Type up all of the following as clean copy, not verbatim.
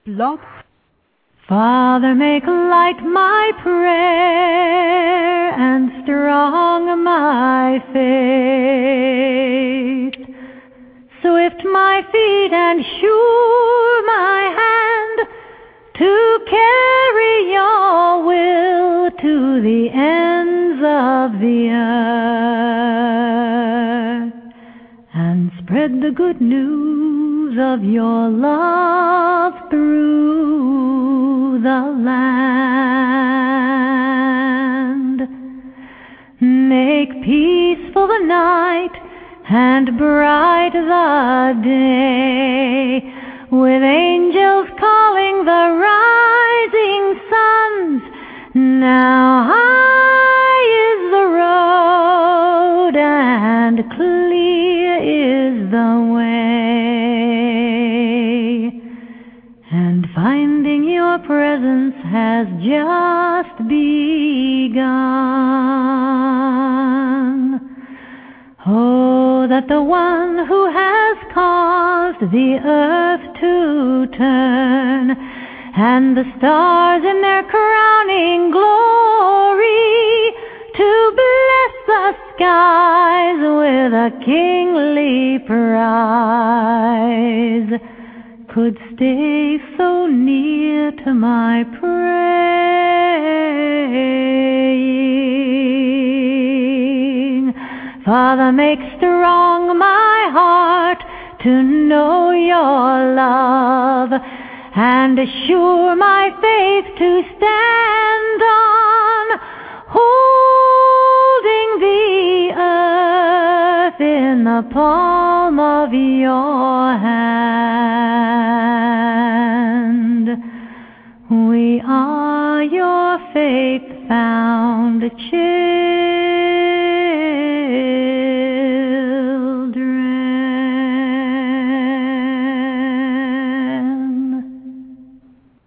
Blog. Father, make light my prayer and strong my faith, swift my feet and sure my hand to carry your will to the ends of the earth and spread the good news of your love through the land. Make peaceful the night and bright the day, with angels calling the rising suns. Now high is the road and clear is the way, and finding your presence has just begun. Oh, that the one who has caused the earth to turn and the stars in their crowning glory to bless the skies with a kingly prize could stay so near to my praying. Father, make strong my heart to know your love, and assure my faith to stand on, holding the earth in the palm of your hand. We are your faith-bound children.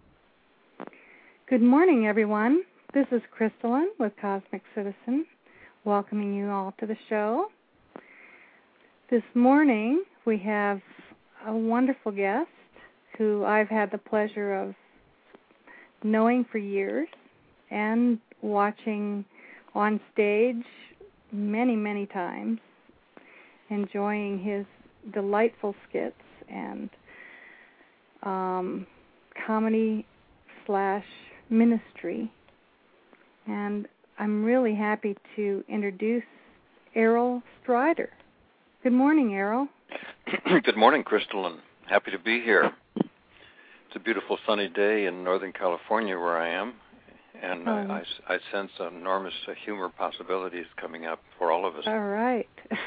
Good morning, everyone. This is Crystalline with Cosmic Citizen, welcoming you all to the show. This morning, we have a wonderful guest who I've had the pleasure of knowing for years and watching on stage many, many times, enjoying his delightful skits and comedy/ministry. And I'm really happy to introduce Errol Strider. Good morning, Errol. Good morning, Crystalline. Happy to be here. It's a beautiful sunny day in Northern California where I am, and I sense enormous humor possibilities coming up for all of us. All right.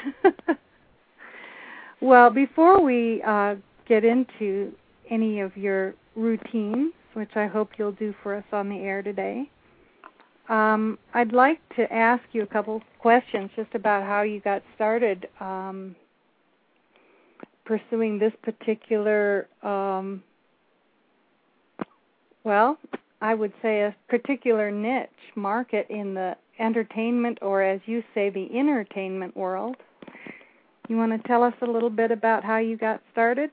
Well, before we get into any of your routines, which I hope you'll do for us on the air today, I'd like to ask you a couple questions just about how you got started pursuing this particular, I would say a particular niche market in the entertainment, or as you say, the entertainment world. You want to tell us a little bit about how you got started?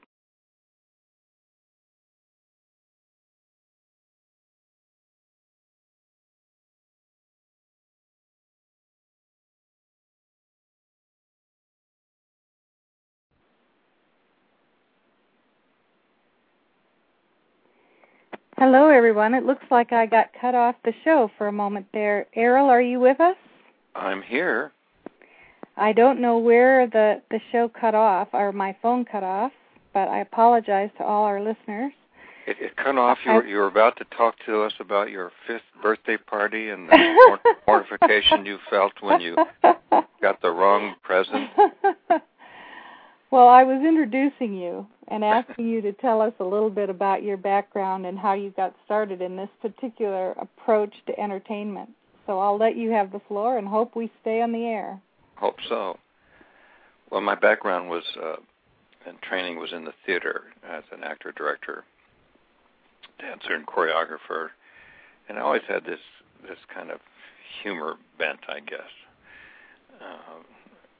Hello, everyone. It looks like I got cut off the show for a moment there. Errol, are you with us? I'm here. I don't know where the show cut off, or my phone cut off, but I apologize to all our listeners. It cut off. You were about to talk to us about your 5th birthday party and the mortification you felt when you got the wrong present. Well, I was introducing you and asking you to tell us a little bit about your background and how you got started in this particular approach to entertainment. So I'll let you have the floor and hope we stay on the air. Hope so. Well, my background was and training was in the theater as an actor, director, dancer, and choreographer, and I always had this kind of humor bent, I guess.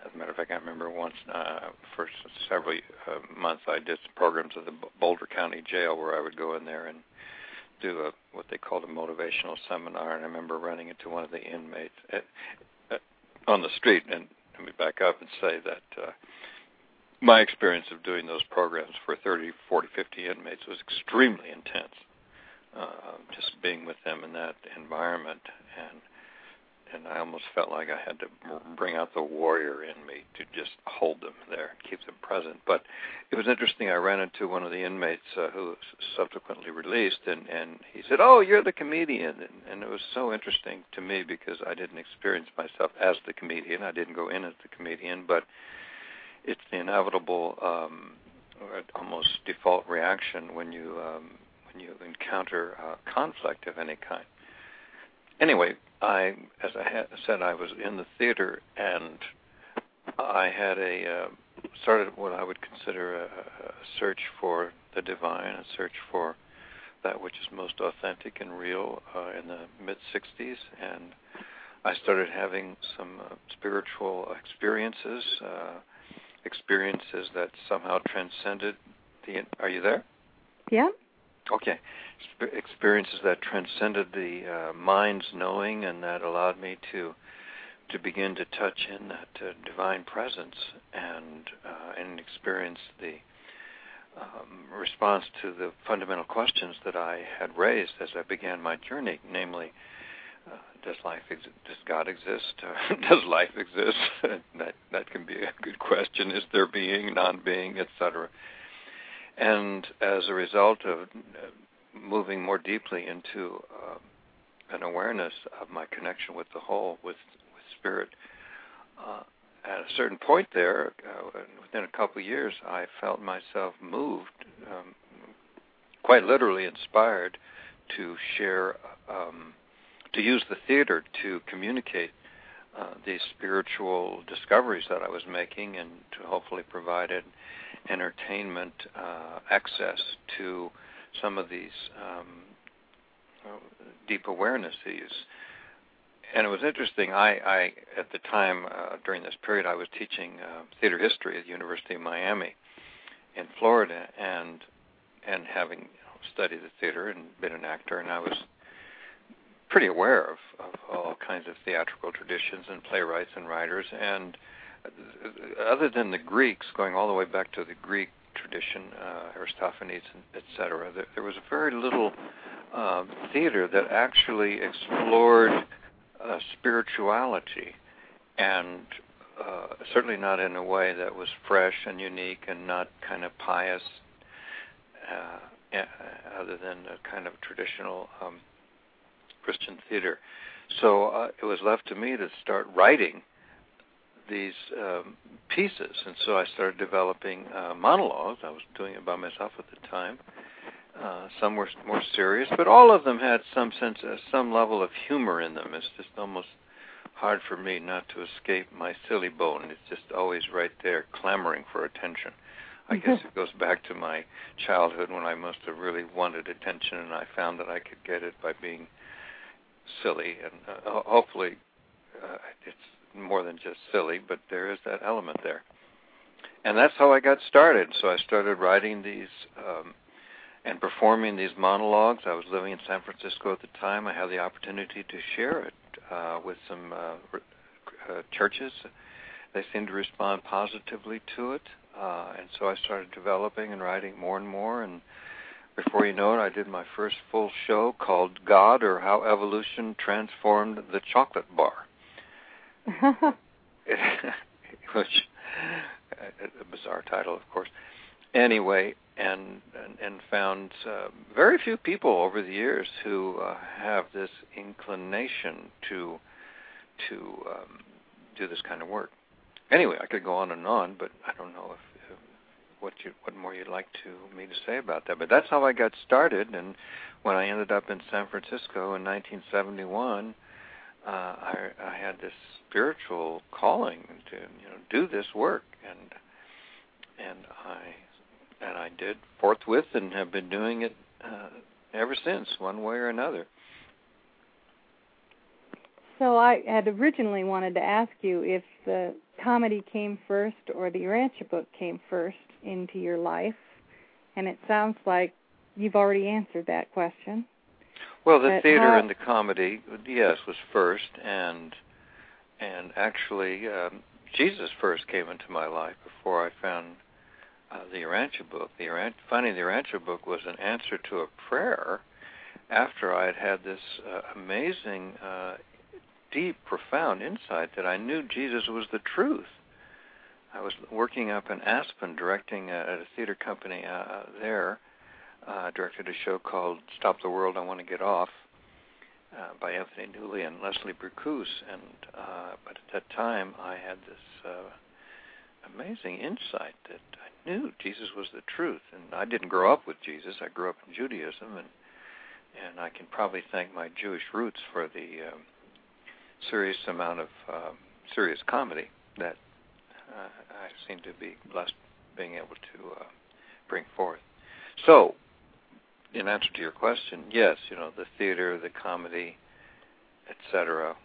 As a matter of fact, I remember once for several months I did some programs at the Boulder County Jail where I would go in there and do what they called a motivational seminar. And I remember running into one of the inmates on the street. And let me back up and say that my experience of doing those programs for 30, 40, 50 inmates was extremely intense. Just being with them in that environment, and I almost felt like I had to bring out the warrior in me to just hold them there and keep them present. But it was interesting. I ran into one of the inmates who was subsequently released, and he said, "Oh, you're the comedian." And it was so interesting to me because I didn't experience myself as the comedian. I didn't go in as the comedian, but it's the inevitable, almost default reaction when you encounter conflict of any kind. Anyway, as I said, I was in the theater, and I had started what I would consider a search for the divine, a search for that which is most authentic and real in the mid-'60s, and I started having some spiritual experiences that somehow transcended Are you there? Yeah. Okay. Experiences that transcended the mind's knowing, and that allowed me to begin to touch in that divine presence and experience the response to the fundamental questions that I had raised as I began my journey, namely, does God exist? Does life exist? that can be a good question. Is there being, non-being, etc.? And as a result of moving more deeply into an awareness of my connection with the whole, with spirit, at a certain point there, within a couple of years, I felt myself moved, quite literally inspired, to share, to use the theater to communicate these spiritual discoveries that I was making, and to hopefully provide entertainment access to some of these deep awarenesses. And it was interesting. I at the time, during this period, I was teaching theater history at the University of Miami in Florida, and having studied the theater and been an actor, and I was pretty aware of all kinds of theatrical traditions and playwrights and writers. And other than the Greeks, going all the way back to the Greek tradition, Aristophanes, etc., there was very little theater that actually explored spirituality, and certainly not in a way that was fresh and unique and not kind of pious, other than a kind of traditional Christian theater. So it was left to me to start writing these pieces, and so I started developing monologues. I was doing it by myself at the time. Some were more serious, but all of them had some sense, some level of humor in them. It's just almost hard for me not to escape my silly bone. It's just always right there, clamoring for attention. I guess it goes back to my childhood when I must have really wanted attention, and I found that I could get it by being silly, and hopefully it's more than just silly, but there is that element there. And that's how I got started. So I started writing these and performing these monologues. I was living in San Francisco at the time. I had the opportunity to share it with some churches. They seemed to respond positively to it, and so I started developing and writing more and more, and before you know it, I did my first full show called God, or How Evolution Transformed the Chocolate Bar. Which a bizarre title, of course. Anyway, and found very few people over the years who have this inclination to do this kind of work. Anyway, I could go on and on, but I don't know if what more you'd like me to say about that. But that's how I got started, and when I ended up in San Francisco in 1971, I had this spiritual calling to do this work, and I did forthwith, and have been doing it ever since, one way or another. So I had originally wanted to ask you if the comedy came first or the Urantia book came first into your life, and it sounds like you've already answered that question. Well, the theater and the comedy, yes, was first, and actually Jesus first came into my life before I found the Urantia book. Finding the Urantia book was an answer to a prayer after I had this amazing, deep, profound insight that I knew Jesus was the truth. I was working up in Aspen, directing at a theater company there. Directed a show called Stop the World, I Want to Get Off, by Anthony Newley and Leslie Bricusse. But at that time, I had this amazing insight that I knew Jesus was the truth. And I didn't grow up with Jesus. I grew up in Judaism, and I can probably thank my Jewish roots for the serious amount of serious comedy that I seem to be blessed being able to bring forth. So, in answer to your question, yes, the theater, the comedy, etc.,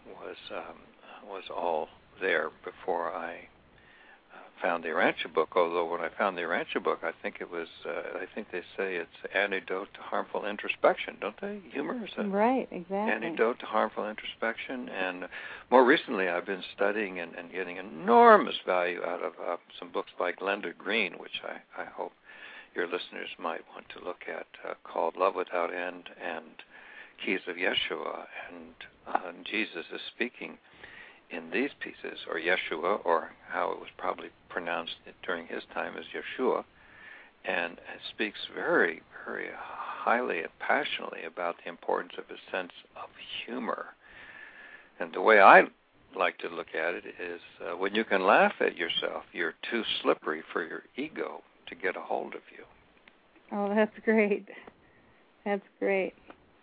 was all there before I found the Urantia book. Although when I found the Urantia book, I think it was, I think they say it's antidote to harmful introspection, don't they? Humor is right, exactly. Antidote to harmful introspection. And more recently, I've been studying and getting enormous value out of some books by Glenda Green, which I hope your listeners might want to look at, called Love Without End and Keys of Yeshua. And Jesus is speaking in these pieces, or Yeshua, or how it was probably pronounced during his time as Yeshua, and speaks very, very highly and passionately about the importance of a sense of humor. And the way I like to look at it is when you can laugh at yourself, you're too slippery for your ego to get a hold of you. Oh, that's great. That's great.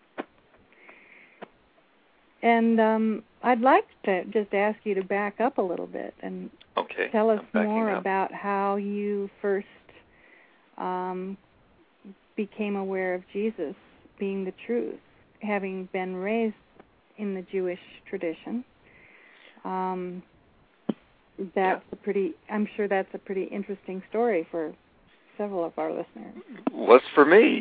And I'd like to just ask you to back up a little bit and tell us more about how you first became aware of Jesus being the truth, having been raised in the Jewish tradition. I'm sure that's a pretty interesting story for several of our listeners. Was for me.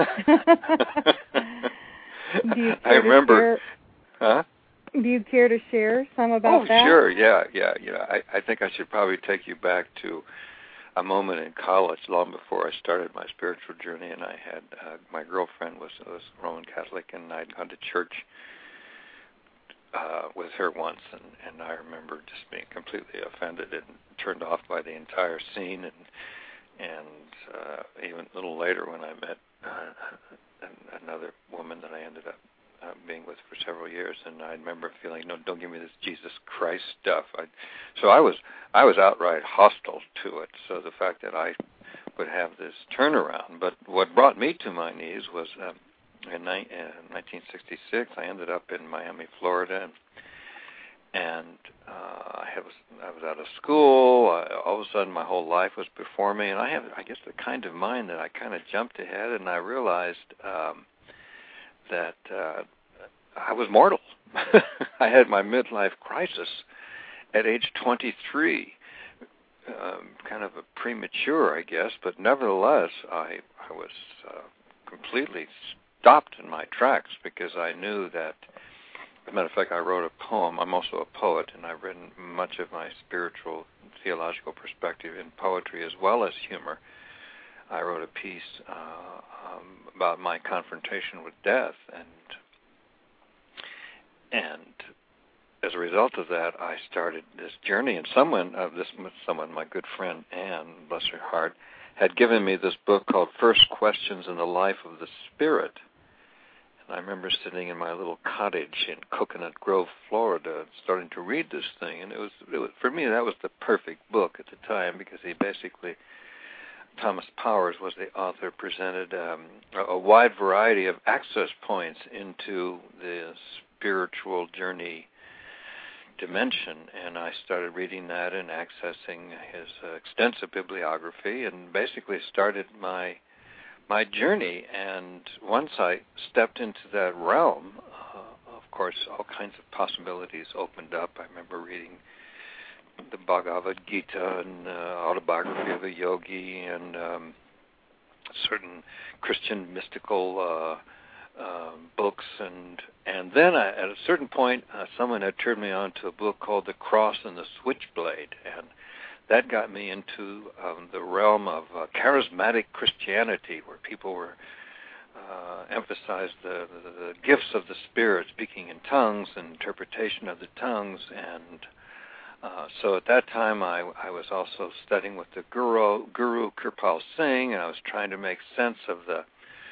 I remember. Huh? Do you care to share some about that? Oh, sure. Yeah. I think I should probably take you back to a moment in college, long before I started my spiritual journey, and I had my girlfriend was Roman Catholic, and I'd gone to church with her once, and I remember just being completely offended and turned off by the entire scene, and even a little later when I met another woman that I ended up being with for several years, and I remember feeling, no, don't give me this Jesus Christ stuff. So I was outright hostile to it. So the fact that I would have this turnaround, but what brought me to my knees was in 1966. I ended up in Miami, Florida, and I was out of school. All of a sudden, my whole life was before me, and I have, I guess, the kind of mind that I kind of jumped ahead, and I realized that I was mortal. I had my midlife crisis at age 23, kind of a premature, I guess, but nevertheless, I was completely stopped in my tracks because I knew that, as a matter of fact, I wrote a poem. I'm also a poet, and I've written much of my spiritual, theological perspective in poetry as well as humor. I wrote a piece about my confrontation with death, and as a result of that, I started this journey. And someone, my good friend Anne, bless her heart, had given me this book called First Questions in the Life of the Spirit. And I remember sitting in my little cottage in Coconut Grove, Florida, starting to read this thing. And it was for me, that was the perfect book at the time, because he basically, Thomas Powers was the author, presented a wide variety of access points into the spiritual journey dimension, and I started reading that and accessing his extensive bibliography, and basically started my journey. And once I stepped into that realm, of course, all kinds of possibilities opened up. I remember reading the Bhagavad Gita and Autobiography of a Yogi and certain Christian mystical books, and then at a certain point, someone had turned me on to a book called The Cross and the Switchblade, and that got me into the realm of charismatic Christianity, where people were emphasized the gifts of the Spirit, speaking in tongues and interpretation of the tongues, and so at that time I was also studying with the Guru Kirpal Singh, and I was trying to make sense of the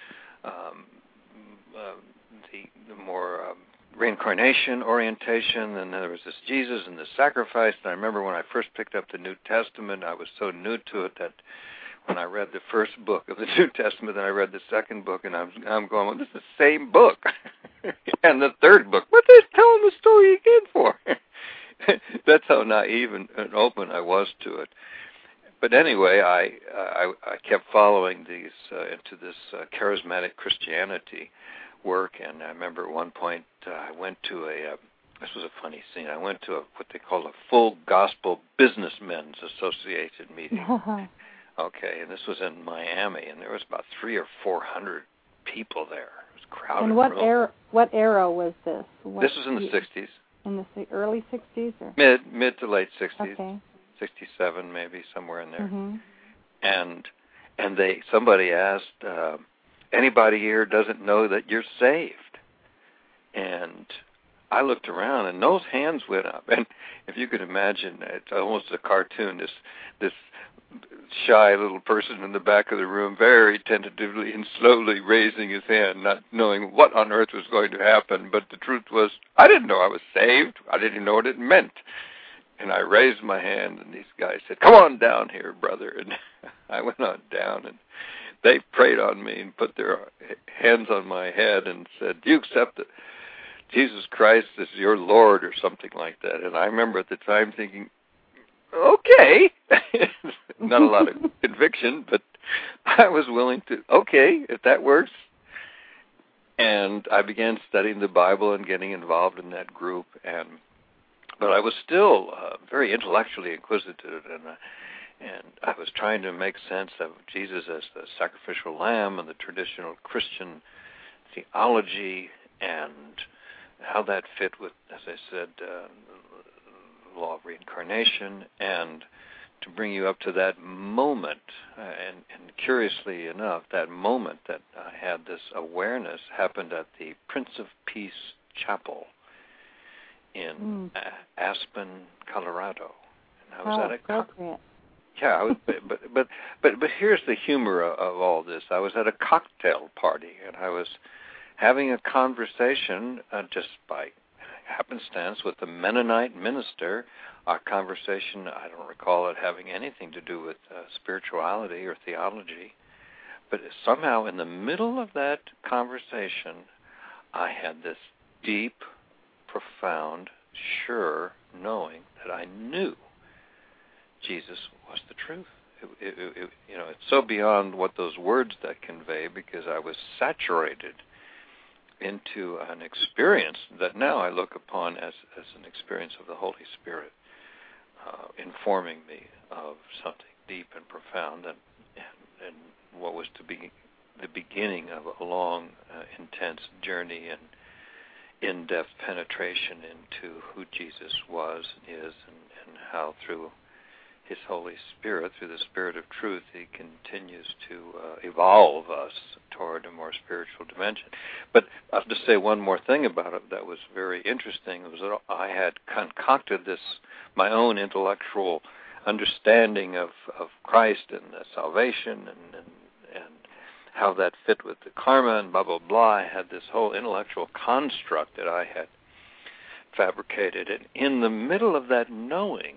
more reincarnation orientation, and there was this Jesus and the sacrifice. And I remember when I first picked up the New Testament, I was so new to it that when I read the first book of the New Testament, then I read the second book, and I'm going, well, this is the same book. And the third book, what are they telling the story again for? That's how naive and open I was to it. But anyway, I kept following these into this charismatic Christianity work, and I remember at one point I went to this was a funny scene. I went to what they call a Full Gospel Businessmen's Association meeting. Okay, and this was in Miami, and there was about 300 or 400 people there. It was crowded. And what era was this? This was in the 60s. In the early 60s? Or? Mid to late 60s. Okay. 67 maybe, somewhere in there. Mm-hmm. And somebody asked, anybody here doesn't know that you're saved? And I looked around, and those hands went up. And if you could imagine, it's almost a cartoon, this shy little person in the back of the room, very tentatively and slowly raising his hand, not knowing what on earth was going to happen. But the truth was, I didn't know I was saved. I didn't know what it meant. And I raised my hand, and these guys said, come on down here, brother. And I went on down, and they prayed on me and put their hands on my head and said, do you accept that Jesus Christ is your Lord, or something like that? And I remember at the time thinking, okay. Not a lot of conviction, but I was willing to, okay, if that works. And I began studying the Bible and getting involved in that group, but I was still very intellectually inquisitive, and I was trying to make sense of Jesus as the sacrificial lamb and the traditional Christian theology and how that fit with, as I said, the law of reincarnation, and to bring you up to that moment. And curiously enough, that moment that I had this awareness happened at the Prince of Peace Chapel in Aspen, Colorado. And I was appropriate. Yeah, but here's the humor of all this. I was at a cocktail party, and I was having a conversation just by happenstance with a Mennonite minister. Our conversation, I don't recall it having anything to do with spirituality or theology, but somehow in the middle of that conversation, I had this deep, profound, sure knowing that I knew Jesus was the truth. It's so beyond what those words that convey, because I was saturated into an experience that now I look upon as an experience of the Holy Spirit, informing me of something deep and profound, and what was to be the beginning of a long, intense journey and in-depth penetration into who Jesus was and is, and how through His Holy Spirit, through the Spirit of truth, He continues to evolve us toward a more spiritual dimension. But I'll just say one more thing about it that was very interesting. It was that I had concocted my own intellectual understanding of Christ and salvation and how that fit with the karma and blah, blah, blah. I had this whole intellectual construct that I had fabricated. And in the middle of that knowing,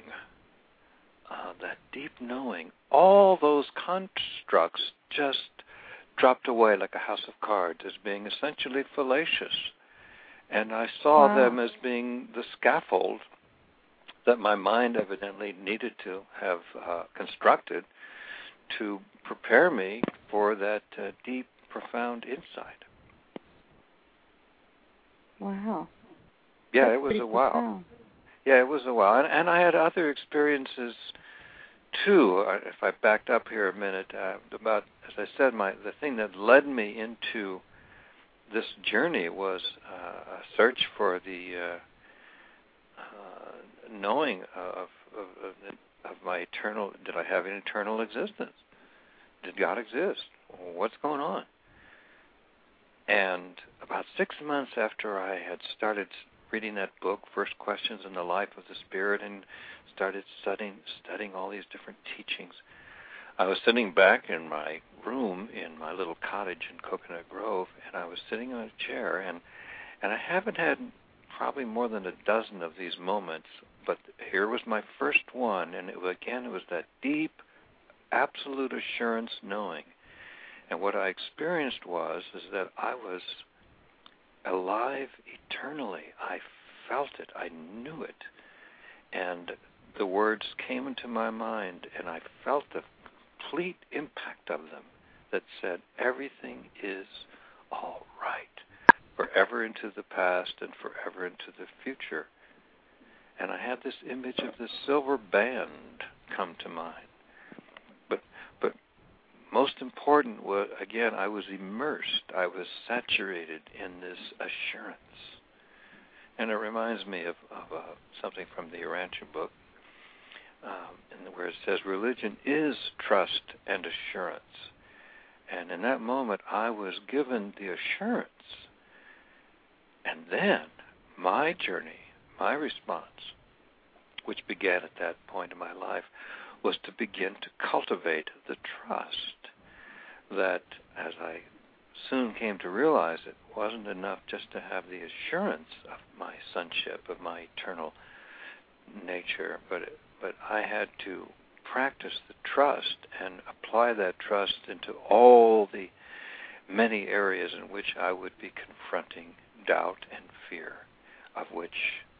that deep knowing, all those constructs just dropped away like a house of cards as being essentially fallacious. And I saw them as being the scaffold that my mind evidently needed to have constructed to prepare me for that deep, profound insight. Wow. Yeah, it was a while. Profound. Yeah, it was a while. And I had other experiences, too. If I backed up here a minute, about, as I said, the thing that led me into this journey was a search for the knowing of my eternal, did I have an eternal existence? Did God exist? What's going on? And about 6 months after I had started reading that book, First Questions in the Life of the Spirit, and started studying all these different teachings, I was sitting back in my room in my little cottage in Coconut Grove, and I was sitting on a chair, and I haven't had probably more than a dozen of these moments, but here was my first one, and it was that deep, absolute assurance knowing. And what I experienced is that I was alive eternally. I felt it. I knew it. And the words came into my mind, and I felt the complete impact of them that said, everything is all right, forever into the past and forever into the future. And I had this image of this silver band come to mind. But most important was, again, I was immersed. I was saturated in this assurance. And it reminds me of something from the Urantia book, where it says, religion is trust and assurance. And in that moment, I was given the assurance. And then my journey, my response, which began at that point in my life, was to begin to cultivate the trust that, as I soon came to realize, it wasn't enough just to have the assurance of my sonship, of my eternal nature, but I had to practice the trust and apply that trust into all the many areas in which I would be confronting doubt and fear, of which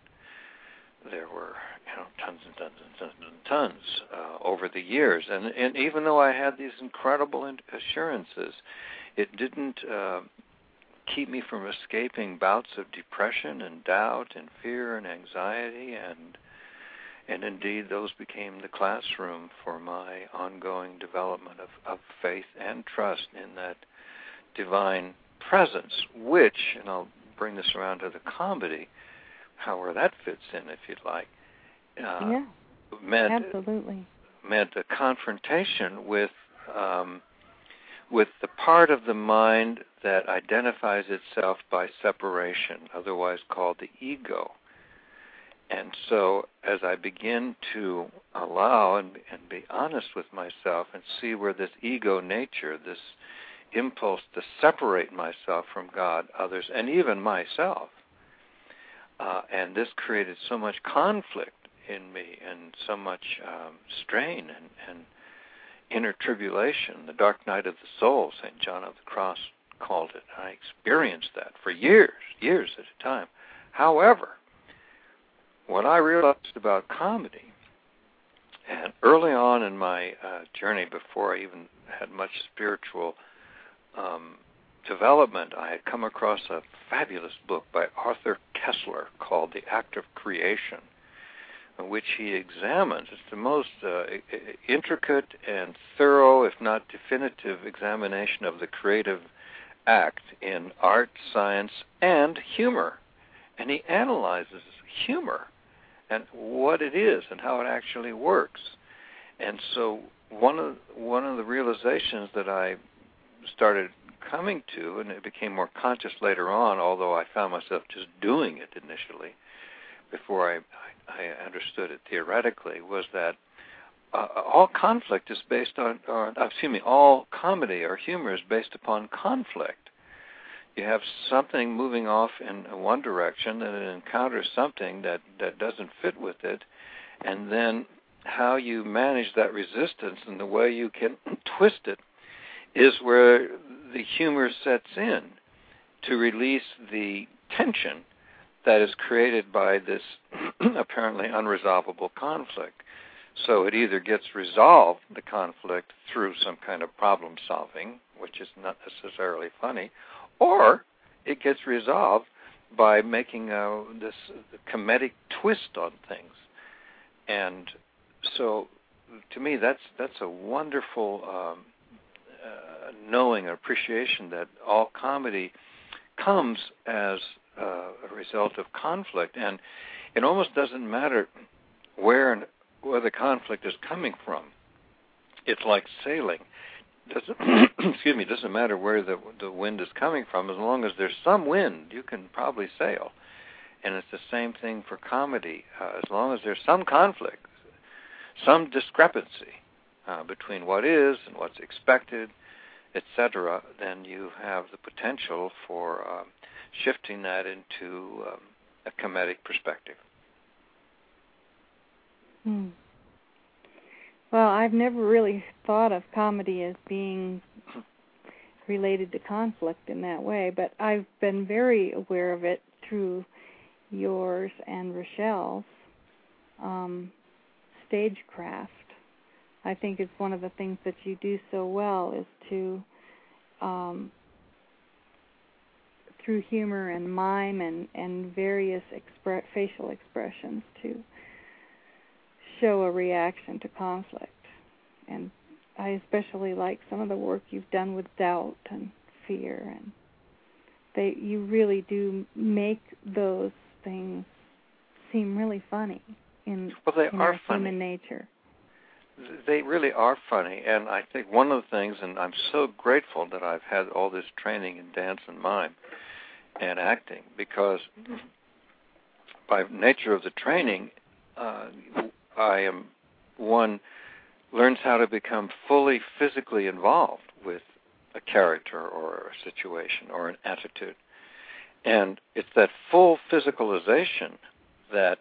there were tons and tons and tons and tons over the years. And even though I had these incredible assurances, it didn't keep me from escaping bouts of depression and doubt and fear and anxiety, and indeed those became the classroom for my ongoing development of faith and trust in that divine presence, which, and I'll bring this around to the comedy, however that fits in, if you'd like, meant a confrontation with the part of the mind that identifies itself by separation, otherwise called the ego. And so as I begin to allow and be honest with myself and see where this ego nature, this impulse to separate myself from God, others, and even myself, and this created so much conflict in me and so much strain and inner tribulation, the dark night of the soul, St. John of the Cross called it. I experienced that for years at a time. However, what I realized about comedy, and early on in my journey, before I even had much spiritual development, I had come across a fabulous book by Arthur Koestler called The Act of Creation, in which he examines, it's the most intricate and thorough, if not definitive, examination of the creative act in art, science, and humor. And he analyzes humor and what it is and how it actually works. And so one of the realizations that I started coming to, and it became more conscious later on, although I found myself just doing it initially before I understood it theoretically, was that all conflict is based on, all comedy or humor is based upon conflict. You have something moving off in one direction, and it encounters something that doesn't fit with it, and then how you manage that resistance and the way you can twist it is where the humor sets in to release the tension that is created by this apparently unresolvable conflict. So it either gets resolved, the conflict, through some kind of problem solving, which is not necessarily funny, or it gets resolved by making this comedic twist on things. And so, to me, that's a wonderful knowing, appreciation that all comedy comes as a result of conflict, and it almost doesn't matter where the conflict is coming from. It's like sailing. Doesn't matter where the wind is coming from. As long as there's some wind, you can probably sail. And it's the same thing for comedy. As long as there's some conflict, some discrepancy between what is and what's expected, etc., then you have the potential for shifting that into a comedic perspective. Well, I've never really thought of comedy as being related to conflict in that way, but I've been very aware of it through yours and Rochelle's stagecraft. I think it's one of the things that you do so well is to, through humor and mime and various facial expressions, to show a reaction to conflict. And I especially like some of the work you've done with doubt and fear, and you really do make those things seem really funny in our human nature. They really are funny, and I think one of the things, and I'm so grateful that I've had all this training in dance and mime and acting, because by nature of the training, one learns how to become fully physically involved with a character or a situation or an attitude. And it's that full physicalization that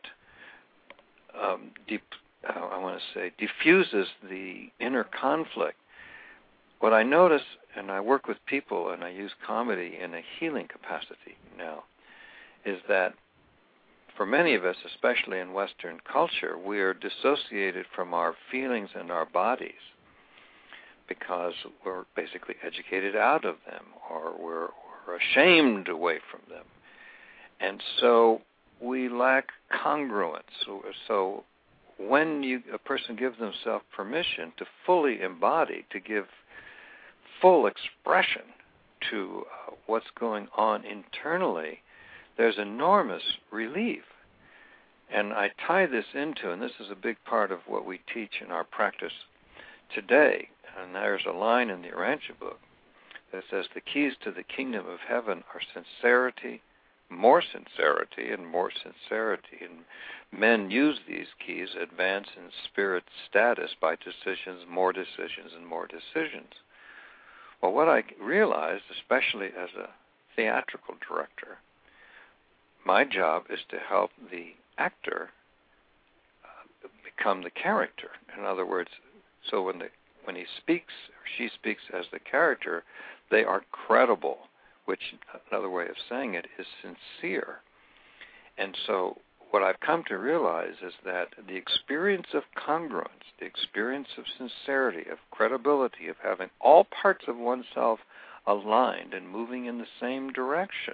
diffuses the inner conflict. What I notice, and I work with people and I use comedy in a healing capacity now, is that for many of us, especially in Western culture, we are dissociated from our feelings and our bodies because we're basically educated out of them, or we're ashamed away from them. And so we lack congruence. So when a person gives themselves permission to fully embody, to give full expression to what's going on internally, there's enormous relief. And I tie this into, and this is a big part of what we teach in our practice today, and there's a line in the Urantia book that says the keys to the kingdom of heaven are sincerity, more sincerity, and more sincerity. And men use these keys, advance in spirit status by decisions, and more decisions. Well, what I realized, especially as a theatrical director, my job is to help the actor become the character. In other words, so when he speaks or she speaks as the character, they are credible, which another way of saying it is sincere. And so what I've come to realize is that the experience of congruence, the experience of sincerity, of credibility, of having all parts of oneself aligned and moving in the same direction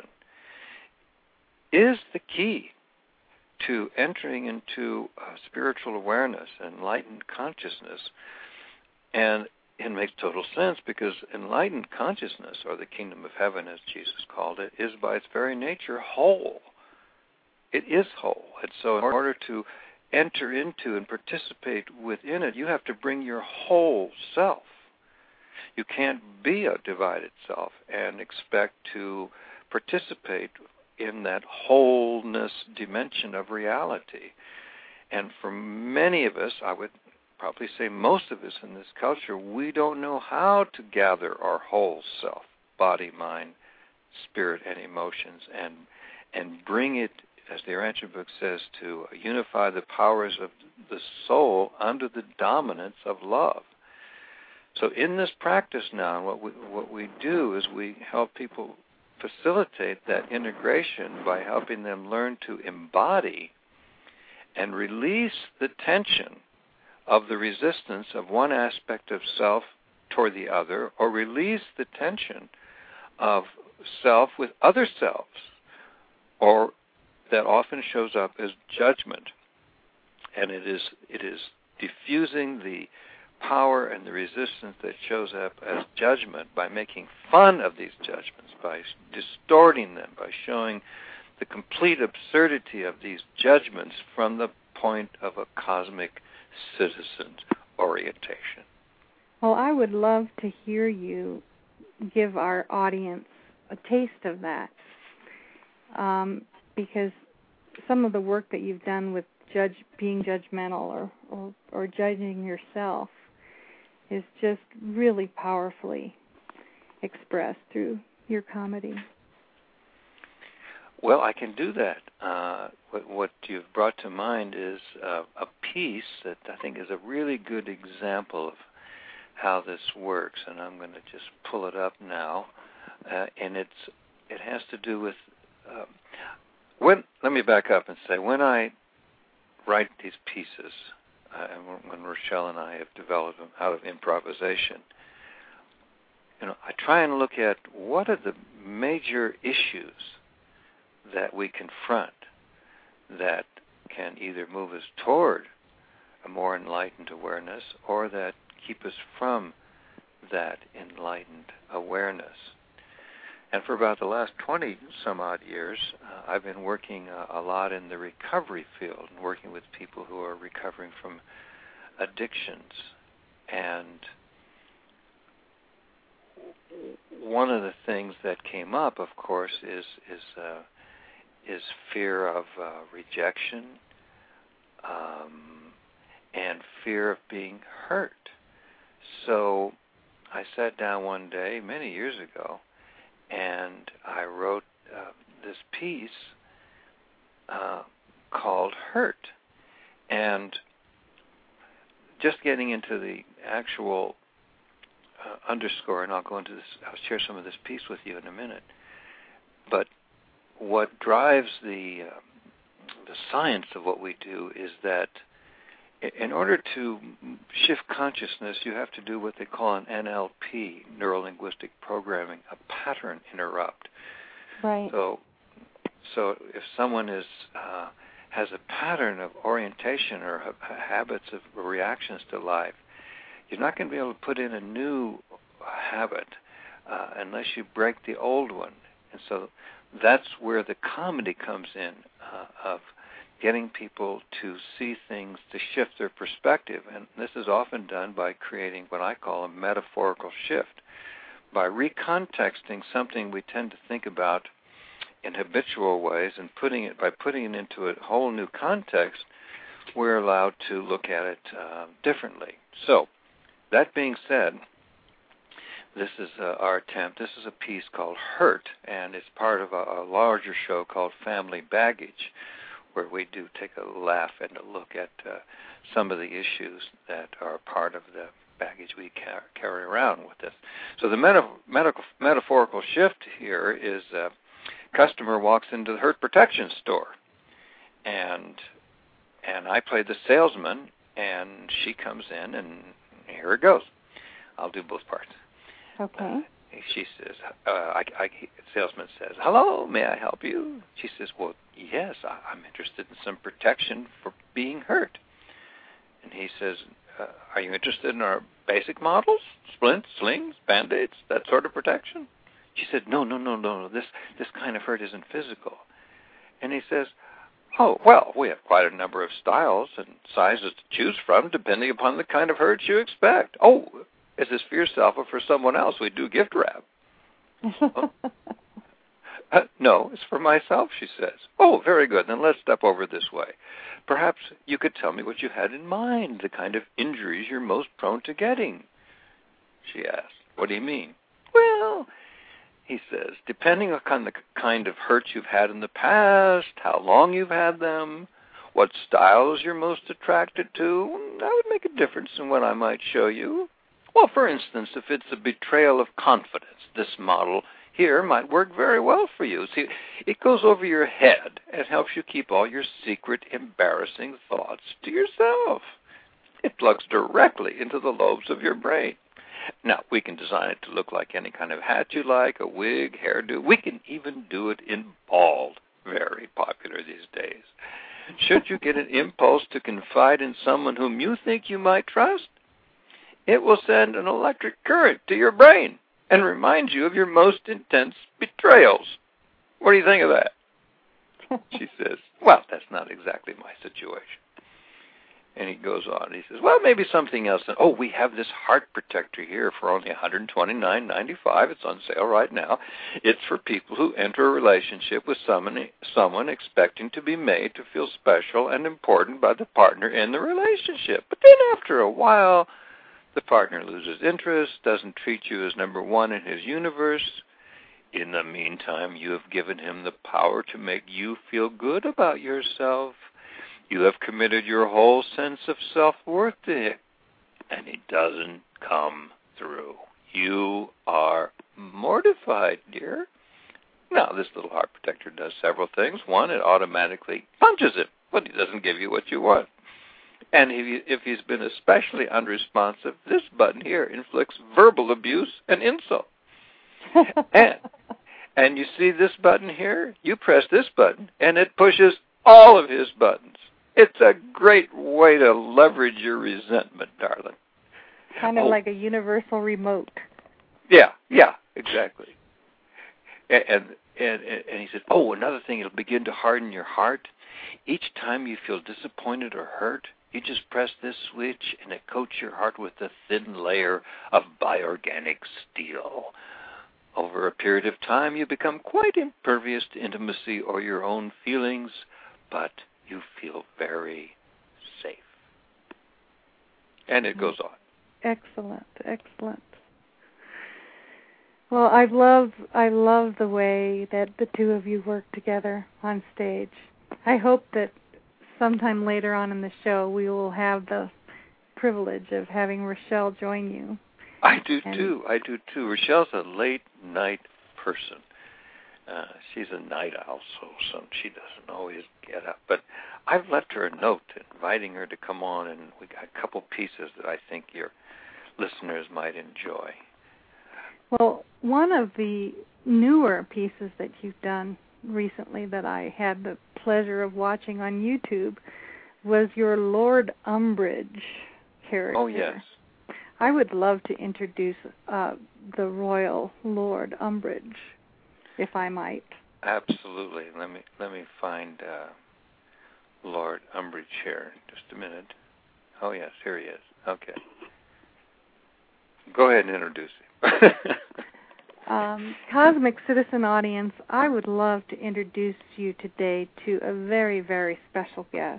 is the key to entering into spiritual awareness, enlightened consciousness. And it makes total sense, because enlightened consciousness, or the kingdom of heaven as Jesus called it, is by its very nature whole. It is whole. And so in order to enter into and participate within it, you have to bring your whole self. You can't be a divided self and expect to participate in that wholeness dimension of reality. And for many of us, I would probably say most of us in this culture, we don't know how to gather our whole self, body, mind, spirit, and emotions, and bring it, as the Urantia book says, to unify the powers of the soul under the dominance of love. So in this practice now, what we do is we help people facilitate that integration by helping them learn to embody and release the tension of the resistance of one aspect of self toward the other, or release the tension of self with other selves, or that often shows up as judgment. And it is diffusing the power and the resistance that shows up as judgment by making fun of these judgments, by distorting them, by showing the complete absurdity of these judgments from the point of a cosmic citizen's orientation. Well, I would love to hear you give our audience a taste of that, because some of the work that you've done with being judgmental or judging yourself is just really powerfully expressed through your comedy. Well, I can do that. What you've brought to mind is a piece that I think is a really good example of how this works, and I'm going to just pull it up now. And it has to do with let me back up and say, when I write these pieces, when Rochelle and I have developed them out of improvisation, I try and look at what are the major issues that we confront that can either move us toward a more enlightened awareness or that keep us from that enlightened awareness. And for about the last 20-some-odd years, I've been working a lot in the recovery field, and working with people who are recovering from addictions. And one of the things that came up, of course, is fear of rejection and fear of being hurt. So I sat down one day, many years ago, and I wrote this piece called Hurt. And just getting into the actual underscore, and I'll go into this, I'll share some of this piece with you in a minute. But what drives the science of what we do is that in order to shift consciousness, you have to do what they call an NLP, neuro-linguistic programming, a pattern interrupt. Right. So if someone has a pattern of orientation or habits of reactions to life, you're not going to be able to put in a new habit unless you break the old one. And so that's where the comedy comes in, of getting people to see things, to shift their perspective. And this is often done by creating what I call a metaphorical shift. By recontexting something we tend to think about in habitual ways and putting it into a whole new context, we're allowed to look at it differently. So, that being said, this is our attempt. This is a piece called Hurt, and it's part of a larger show called Family Baggage, where we do take a laugh and a look at some of the issues that are part of the baggage we carry around with us. So the metaphorical shift here is a customer walks into the Hurt Protection store, and I play the salesman, and she comes in, and here it goes. I'll do both parts. Okay. She says, salesman says, "Hello, may I help you?" She says, "Well, yes, I'm interested in some protection for being hurt." And he says, "Are you interested in our basic models? Splints, slings, Band-Aids, that sort of protection?" She said, No. This kind of hurt isn't physical." And he says, "Oh, well, we have quite a number of styles and sizes to choose from, depending upon the kind of hurt you expect." "Oh, is this for yourself or for someone else? We do gift wrap." "No, it's for myself," she says. "Oh, very good. Then let's step over this way. Perhaps you could tell me what you had in mind, the kind of injuries you're most prone to getting." She asked. "What do you mean?" "Well," he says, "depending on the kind of hurts you've had in the past, how long you've had them, what styles you're most attracted to, that would make a difference in what I might show you. Well, for instance, if it's a betrayal of confidence, this model here might work very well for you. See, it goes over your head and helps you keep all your secret, embarrassing thoughts to yourself. It plugs directly into the lobes of your brain. Now, we can design it to look like any kind of hat you like, a wig, hairdo. We can even do it in bald. very popular these days. Should you get an impulse to confide in someone whom you think you might trust, it will send an electric current to your brain and remind you of your most intense betrayals. What do you think of that? She says, well, that's not exactly my situation. And he goes on. He says, well, maybe something else. Oh, we have this heart protector here for only $129.95. It's on sale right now. It's for people who enter a relationship with someone expecting to be made to feel special and important by the partner in the relationship. But then after a while, the partner loses interest, doesn't treat you as number one in his universe. In the meantime, you have given him the power to make you feel good about yourself. You have committed your whole sense of self-worth to him, and it doesn't come through. You are mortified, dear. Now, this little heart protector does several things. One, it automatically punches him when he doesn't give you what you want. And if he's been especially unresponsive, this button here inflicts verbal abuse and insult. And you see this button here? You press this button, and it pushes all of his buttons. It's a great way to leverage your resentment, darling. Kind of like a universal remote. Yeah, exactly. And he said, oh, another thing, it'll begin to harden your heart. Each time you feel disappointed or hurt, you just press this switch, and it coats your heart with a thin layer of bioorganic steel. Over a period of time, you become quite impervious to intimacy or your own feelings, but you feel very safe. And it goes on. Excellent. Well, I love the way that the two of you work together on stage. I hope that sometime later on in the show we will have the privilege of having Rochelle join you. I do too. Rochelle's a late night person. She's a night owl, so she doesn't always get up. But I've left her a note inviting her to come on, and we got a couple pieces that I think your listeners might enjoy. Well, one of the newer pieces that you've done recently that I had the pleasure of watching on YouTube was your Lord Umbridge character. Oh, yes. I would love to introduce the Royal Lord Umbridge, if I might. Absolutely. Let me find Lord Umbridge here in just a minute. Oh, yes, here he is. Okay. Go ahead and introduce him. Cosmic Citizen audience, I would love to introduce you today to a very, very special guest.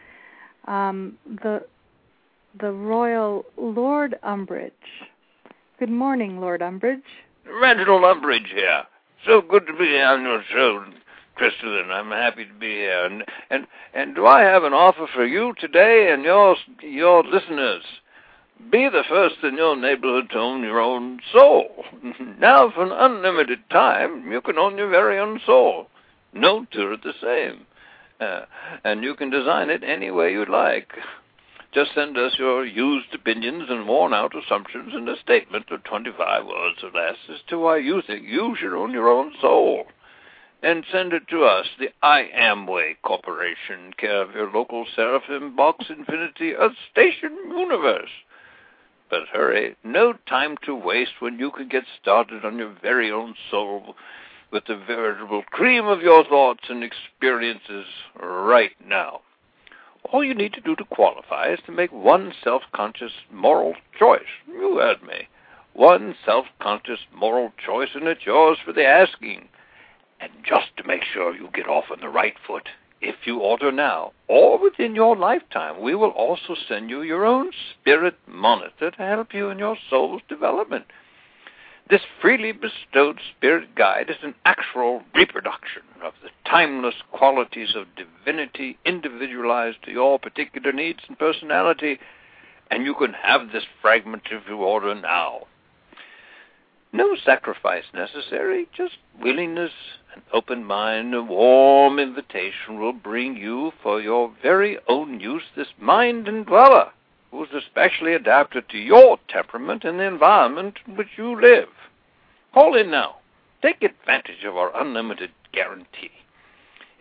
The Royal Lord Umbridge. Good morning, Lord Umbridge. Reginald Umbridge here. So good to be here on your show, Crystalline. I'm happy to be here. And do I have an offer for you today and your listeners? Be the first in your neighborhood to own your own soul. Now, for an unlimited time, you can own your very own soul. No two are the same. And you can design it any way you'd like. Just send us your used opinions and worn-out assumptions in a statement of 25 words or less as to why you think you should own your own soul. And send it to us, the I Amway Corporation, care of your local Seraphim Box Infinity Earth Station Universe. But hurry, no time to waste when you can get started on your very own soul with the veritable cream of your thoughts and experiences right now. All you need to do to qualify is to make one self-conscious moral choice. You heard me. One self-conscious moral choice, and it's yours for the asking. And just to make sure you get off on the right foot, if you order now, or within your lifetime, we will also send you your own spirit monitor to help you in your soul's development. This freely bestowed spirit guide is an actual reproduction of the timeless qualities of divinity individualized to your particular needs and personality, and you can have this fragment if you order now. No sacrifice necessary, just willingness, an open mind, a warm invitation will bring you for your very own use this mind indweller, who's especially adapted to your temperament and the environment in which you live. Call in now. Take advantage of our unlimited guarantee.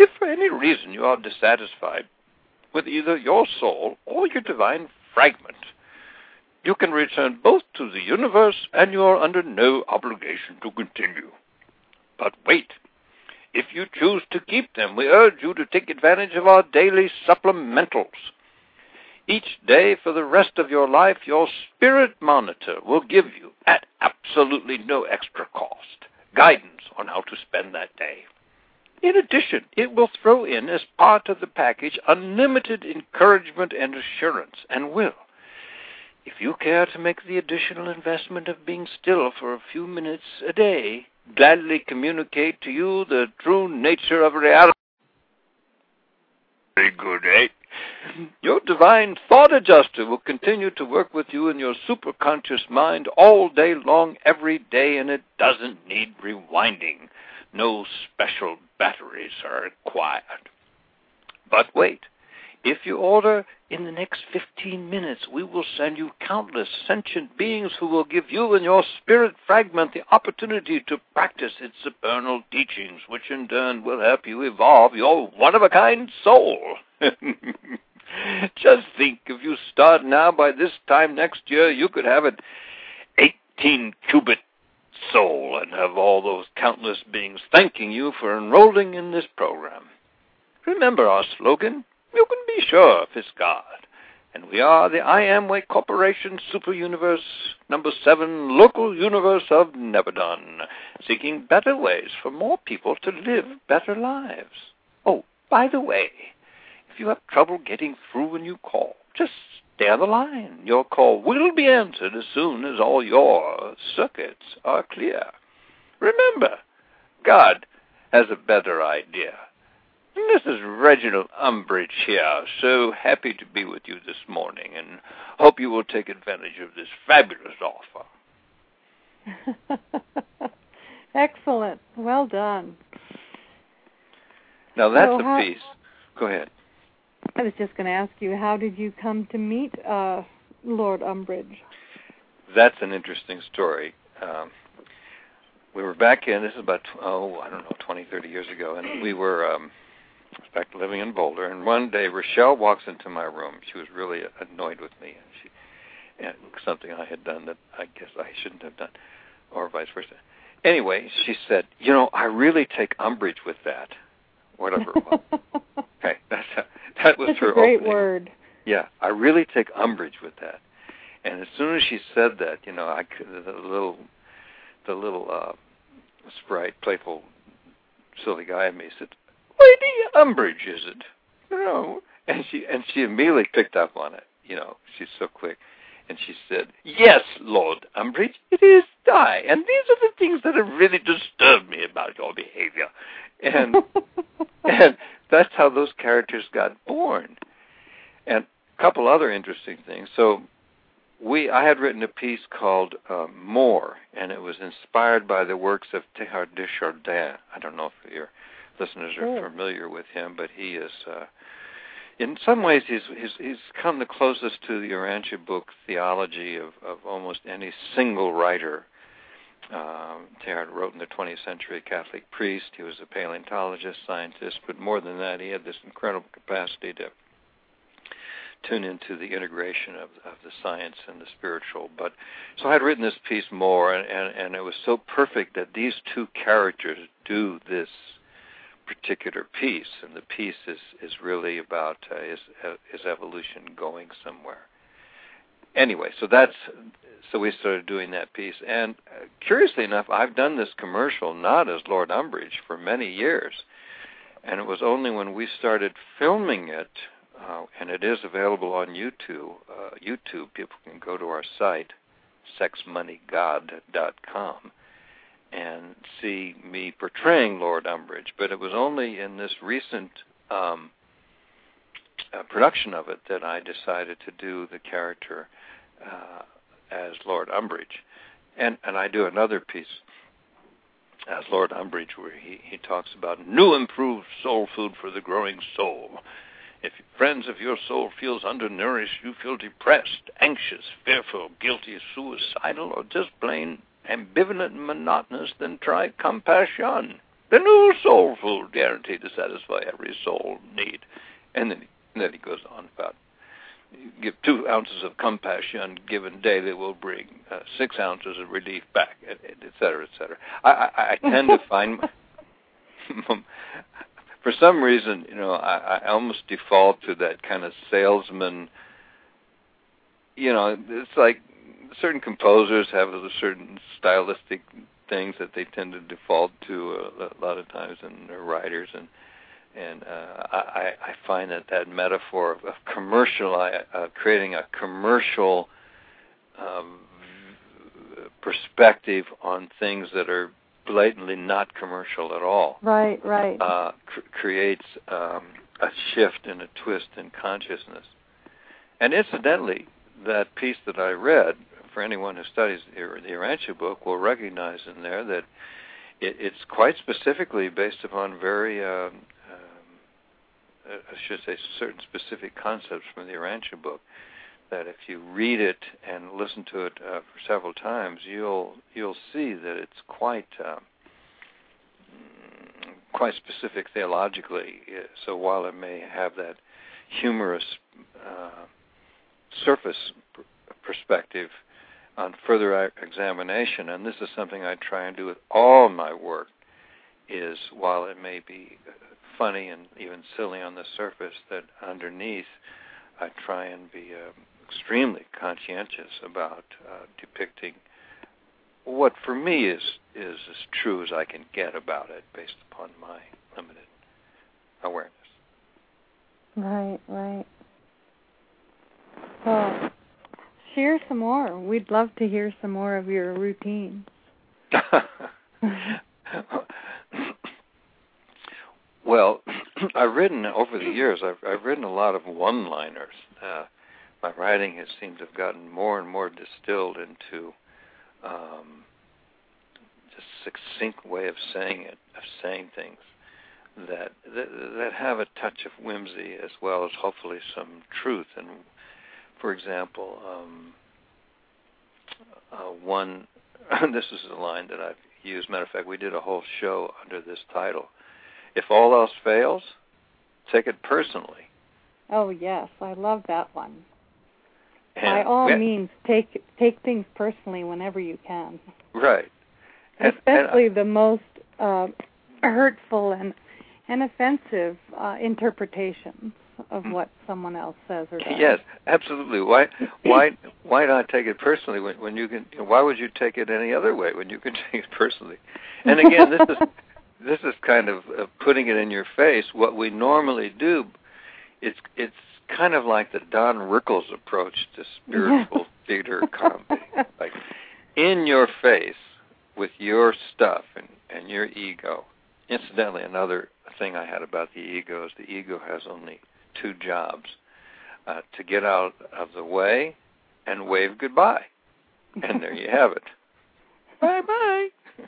If for any reason you are dissatisfied with either your soul or your divine fragment, you can return both to the universe, and you are under no obligation to continue. But wait. If you choose to keep them, we urge you to take advantage of our daily supplementals. Each day for the rest of your life, your spirit monitor will give you, at absolutely no extra cost, guidance on how to spend that day. In addition, it will throw in as part of the package unlimited encouragement and assurance, and will, if you care to make the additional investment of being still for a few minutes a day, gladly communicate to you the true nature of reality. Very good, eh? Your divine thought adjuster will continue to work with you in your superconscious mind all day long, every day, and it doesn't need rewinding. No special batteries are required. But wait. If you order in the next 15 minutes, we will send you countless sentient beings who will give you and your spirit fragment the opportunity to practice its supernal teachings, which in turn will help you evolve your one-of-a-kind soul. Just think, if you start now, by this time next year, you could have an 18-qubit soul and have all those countless beings thanking you for enrolling in this program. Remember our slogan. You can be sure of his God. And we are the I Amway Corporation Super Universe number 7 local universe of Nebadon, seeking better ways for more people to live better lives. Oh, by the way, if you have trouble getting through when you call, just stay on the line. Your call will be answered as soon as all your circuits are clear. Remember, God has a better idea. This is Reginald Umbridge here, so happy to be with you this morning, and hope you will take advantage of this fabulous offer. Excellent. Well done. Now that's a piece. Go ahead. I was just going to ask you, how did you come to meet Lord Umbridge? That's an interesting story. We were back in, this is about, 20, 30 years ago, and we were back living in Boulder, and one day Rochelle walks into my room. She was really annoyed with me, and something I had done that I guess I shouldn't have done, or vice versa. Anyway, she said, I really take umbrage with that, whatever it was. Okay, that was her great opening. Word. Yeah, I really take umbrage with that. And as soon as she said that, the little sprite, playful, silly guy in me said, "Lady Umbridge, is it?" And she immediately picked up on it. She's so quick. And she said, "Yes, Lord Umbridge, it is I. And these are the things that have really disturbed me about your behavior." And that's how those characters got born. And a couple other interesting things. So I had written a piece called More, and it was inspired by the works of Teilhard de Chardin. I don't know if your listeners are familiar with him, but he is, in some ways, he's come the closest to the Urantia book theology of almost any single writer. Teilhard wrote in the 20th century, a Catholic priest. He was a paleontologist, scientist, but more than that, he had this incredible capacity to tune into the integration of the science and the spiritual. But so I had written this piece More, and it was so perfect that these two characters do this particular piece, and the piece is really about his evolution going somewhere. Anyway, so we started doing that piece, and curiously enough, I've done this commercial not as Lord Umbridge for many years, and it was only when we started filming it, and it is available on YouTube. People can go to our site, sexmoneygod.com, and see me portraying Lord Umbridge. But it was only in this recent production of it that I decided to do the character as Lord Umbridge. And I do another piece as Lord Umbridge where he talks about new improved soul food for the growing soul. If friends of your soul feels undernourished, you feel depressed, anxious, fearful, guilty, suicidal, or just plain ambivalent and monotonous, then try Compassion, The new soul food guaranteed to satisfy every soul need. And then he goes on about, give 2 ounces of compassion given daily will bring 6 ounces of relief back, et cetera, et cetera. I tend to find, for some reason, I almost default to that kind of salesman. It's like certain composers have certain stylistic things that they tend to default to a lot of times in their writers, and I find that metaphor of creating a commercial perspective on things that are blatantly not commercial at all. Right. Creates a shift and a twist in consciousness. And incidentally, that piece that I read, for anyone who studies the Urantia book, will recognize in there that it's quite specifically based upon very, I should say, certain specific concepts from the Urantia book, that if you read it and listen to it for several times, you'll see that it's quite specific theologically. So while it may have that humorous surface perspective, on further examination, and this is something I try and do with all my work, is while it may be funny and even silly on the surface, that underneath I try and be extremely conscientious about depicting what for me is as true as I can get about it based upon my limited awareness. Right. Well, share some more. We'd love to hear some more of your routines. Well, I've written over the years. I've written a lot of one-liners. My writing has seemed to have gotten more and more distilled into just succinct way of saying things that have a touch of whimsy as well as hopefully some truth. And for example, one, this is a line that I've used. Matter of fact, we did a whole show under this title. If all else fails, take it personally. Oh, yes. I love that one. And by all means, take things personally whenever you can. Right. Especially the most hurtful and offensive interpretations of what someone else says or does. Yes, absolutely. Why not take it personally when you can? Why would you take it any other way when you can take it personally? And again, this is kind of putting it in your face. What we normally do, it's kind of like the Don Rickles approach to spiritual theater comedy, like in your face with your stuff and your ego. Incidentally, another thing I had about the ego is the ego has only 2 jobs, to get out of the way and wave goodbye. And there you have it. Bye-bye.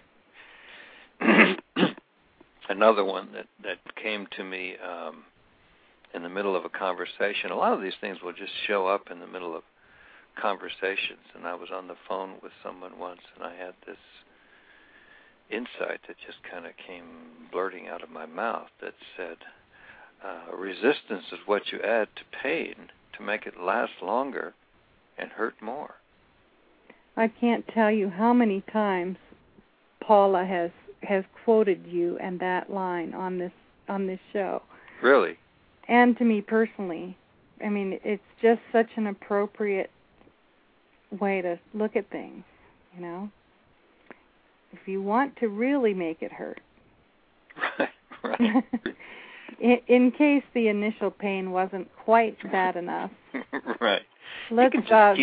Another one that came to me in the middle of a conversation. A lot of these things will just show up in the middle of conversations. And I was on the phone with someone once, and I had this insight that just kind of came blurting out of my mouth that said, resistance is what you add to pain to make it last longer and hurt more. I can't tell you how many times Paula has quoted you and that line on this show. Really? And to me personally. I mean, it's just such an appropriate way to look at things, you know? If you want to really make it hurt. Right. In case the initial pain wasn't quite bad enough. Right. Let's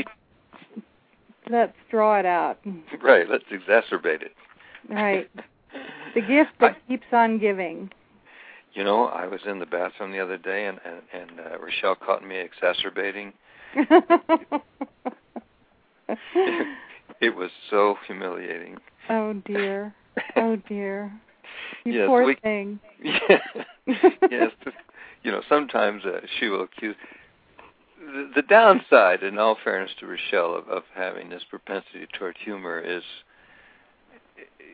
draw it out. Right, let's exacerbate it. Right. The gift that keeps on giving. You know, I was in the bathroom the other day, and Rochelle caught me exacerbating. It was so humiliating. Oh, dear. Oh, dear. You yes, poor thing. Yes. You know, sometimes she will accuse... The downside, in all fairness to Rochelle, of having this propensity toward humor is,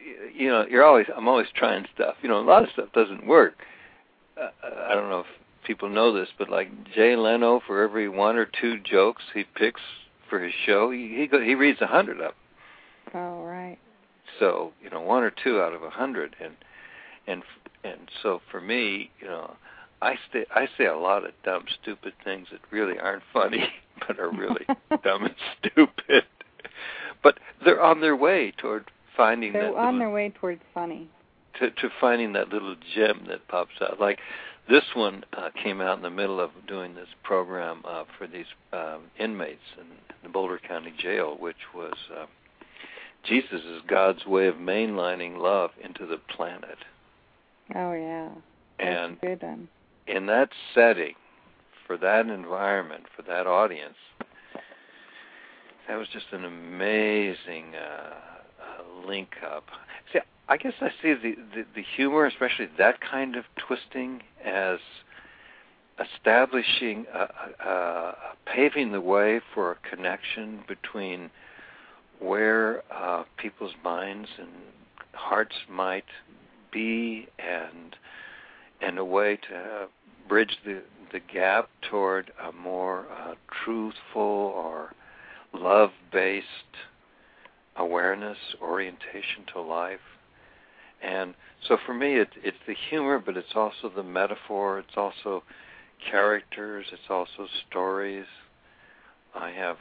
I'm always trying stuff. A lot of stuff doesn't work. I don't know if people know this, but like Jay Leno, for every one or two jokes he picks for his show, he reads 100 of them. Oh, right. So, one or two out of 100, and so for me, I say a lot of dumb, stupid things that really aren't funny, but are really dumb and stupid. But they're on their way toward finding that. They're on their way towards funny. To finding that little gem that pops out. Like this one came out in the middle of doing this program for these inmates in the Boulder County Jail, which was Jesus is God's way of mainlining love into the planet. Oh, yeah. That's and good then. In that setting, for that environment, for that audience, that was just an amazing link up. See, I guess I see the humor, especially that kind of twisting, as establishing, paving the way for a connection between where people's minds and hearts might be, and a way to bridge the gap toward a more truthful or love-based awareness, orientation to life. And so for me, it's the humor, but it's also the metaphor. It's also characters. It's also stories. I have...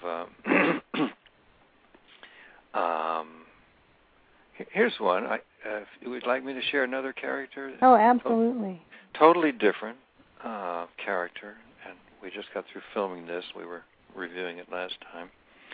here's one. If you would like me to share another character? Oh, absolutely. Totally different character. And we just got through filming this. We were reviewing it last time.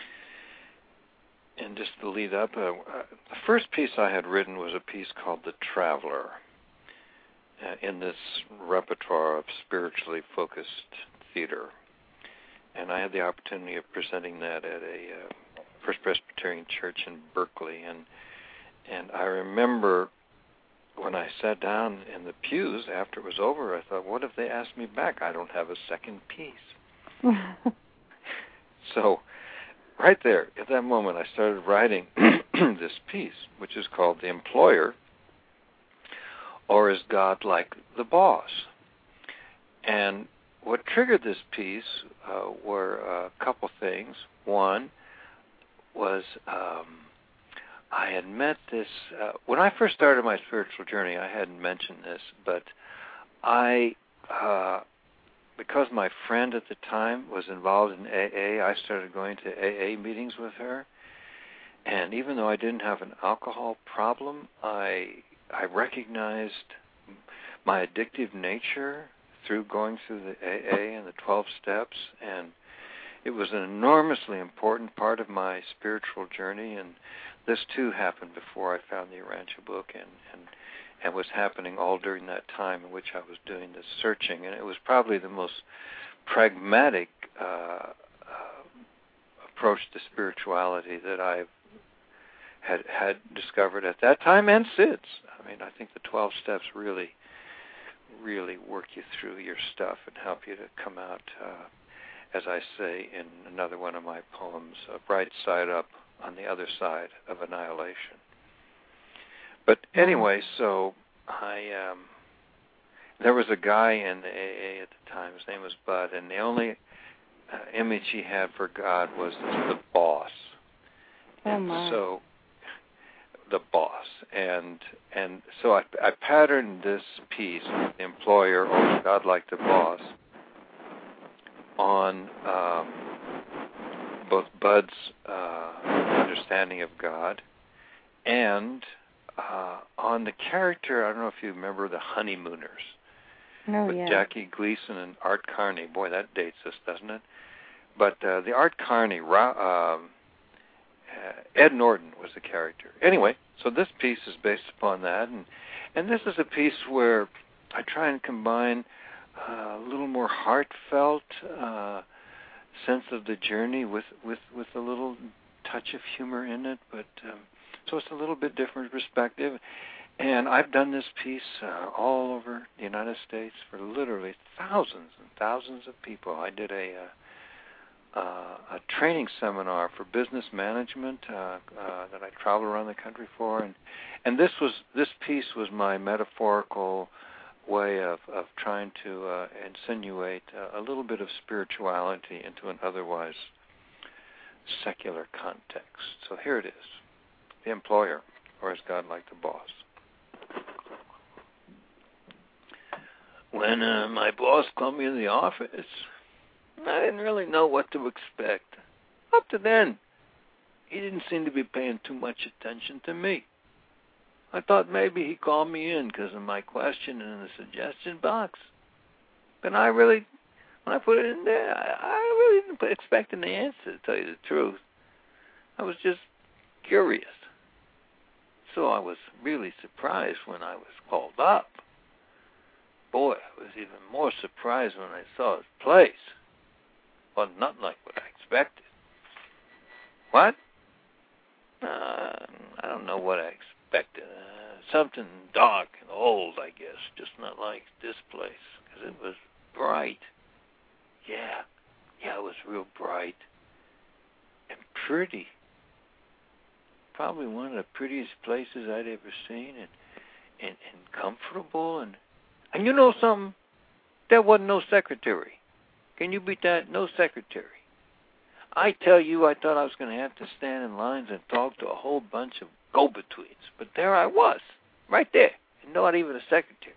And just to lead up, the first piece I had written was a piece called The Traveler, in this repertoire of spiritually focused theater. And I had the opportunity of presenting that at a First Presbyterian Church in Berkeley. And I remember when I sat down in the pews after it was over, I thought, what if they asked me back? I don't have a second piece. So right there, at that moment, I started writing this piece, which is called The Employer, or Is God Like the Boss? And what triggered this piece were a couple things. One was I had met this... when I first started my spiritual journey, I hadn't mentioned this, but because my friend at the time was involved in AA, I started going to AA meetings with her. And even though I didn't have an alcohol problem, I recognized my addictive nature through going through the AA and the 12 steps. And it was an enormously important part of my spiritual journey. And this, too, happened before I found the Urantia book and was happening all during that time in which I was doing this searching. And it was probably the most pragmatic approach to spirituality that I had discovered at that time and since. I mean, I think the 12 steps really work you through your stuff and help you to come out, as I say in another one of my poems, a bright side up on the other side of annihilation. But anyway, so there was a guy in the AA at the time. His name was Bud, and the only image he had for God was the boss. And so the boss, and so I patterned this piece, The Employer, or God Like the Boss, on both Bud's understanding of God and on the character. I don't know if you remember The Honeymooners. With Jackie Gleason and Art Carney. Boy, that dates us, doesn't it? But the Art Carney, Ed Norton was the character. Anyway, so this piece is based upon that, and this is a piece where I try and combine a little more heartfelt sense of the journey with a little touch of humor in it, but so it's a little bit different perspective. And I've done this piece all over the United States for literally thousands and thousands of people. I did a a training seminar for business management that I traveled around the country for, and this piece was my metaphorical way of trying to insinuate a little bit of spirituality into an otherwise secular context. So here it is: the employer, or is God like the boss? When my boss called me in the office, I didn't really know what to expect. Up to then, he didn't seem to be paying too much attention to me. I thought maybe he called me in because of my question in the suggestion box. But when I put it in there, I really didn't expect an answer, to tell you the truth. I was just curious. So I was really surprised when I was called up. Boy, I was even more surprised when I saw his place. Well, not like what I expected. What? I don't know what I expected. Something dark and old, I guess. Just not like this place, because it was bright. Yeah, it was real bright. And pretty. Probably one of the prettiest places I'd ever seen, and comfortable, and you know something? There wasn't no secretary. Can you beat that? No secretary. I tell you, I thought I was going to have to stand in lines and talk to a whole bunch of go-betweens. But there I was, right there, and not even a secretary.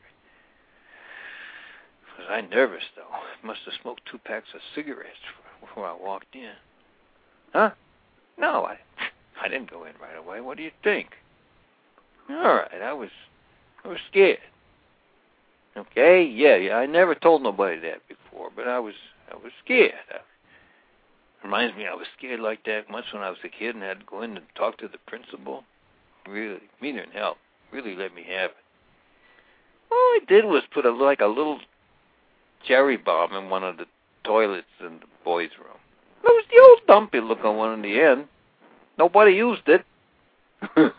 Was I nervous, though? I must have smoked 2 packs of cigarettes before I walked in. Huh? No, I didn't go in right away. What do you think? All right, I was scared. Okay, yeah, I never told nobody that before, but I was scared. Reminds me, I was scared like that once when I was a kid and had to go in and talk to the principal. Really, meaner than hell. Really let me have it. All I did was put a little cherry bomb in one of the toilets in the boys' room. It was the old dumpy looking one in the end. Nobody used it. You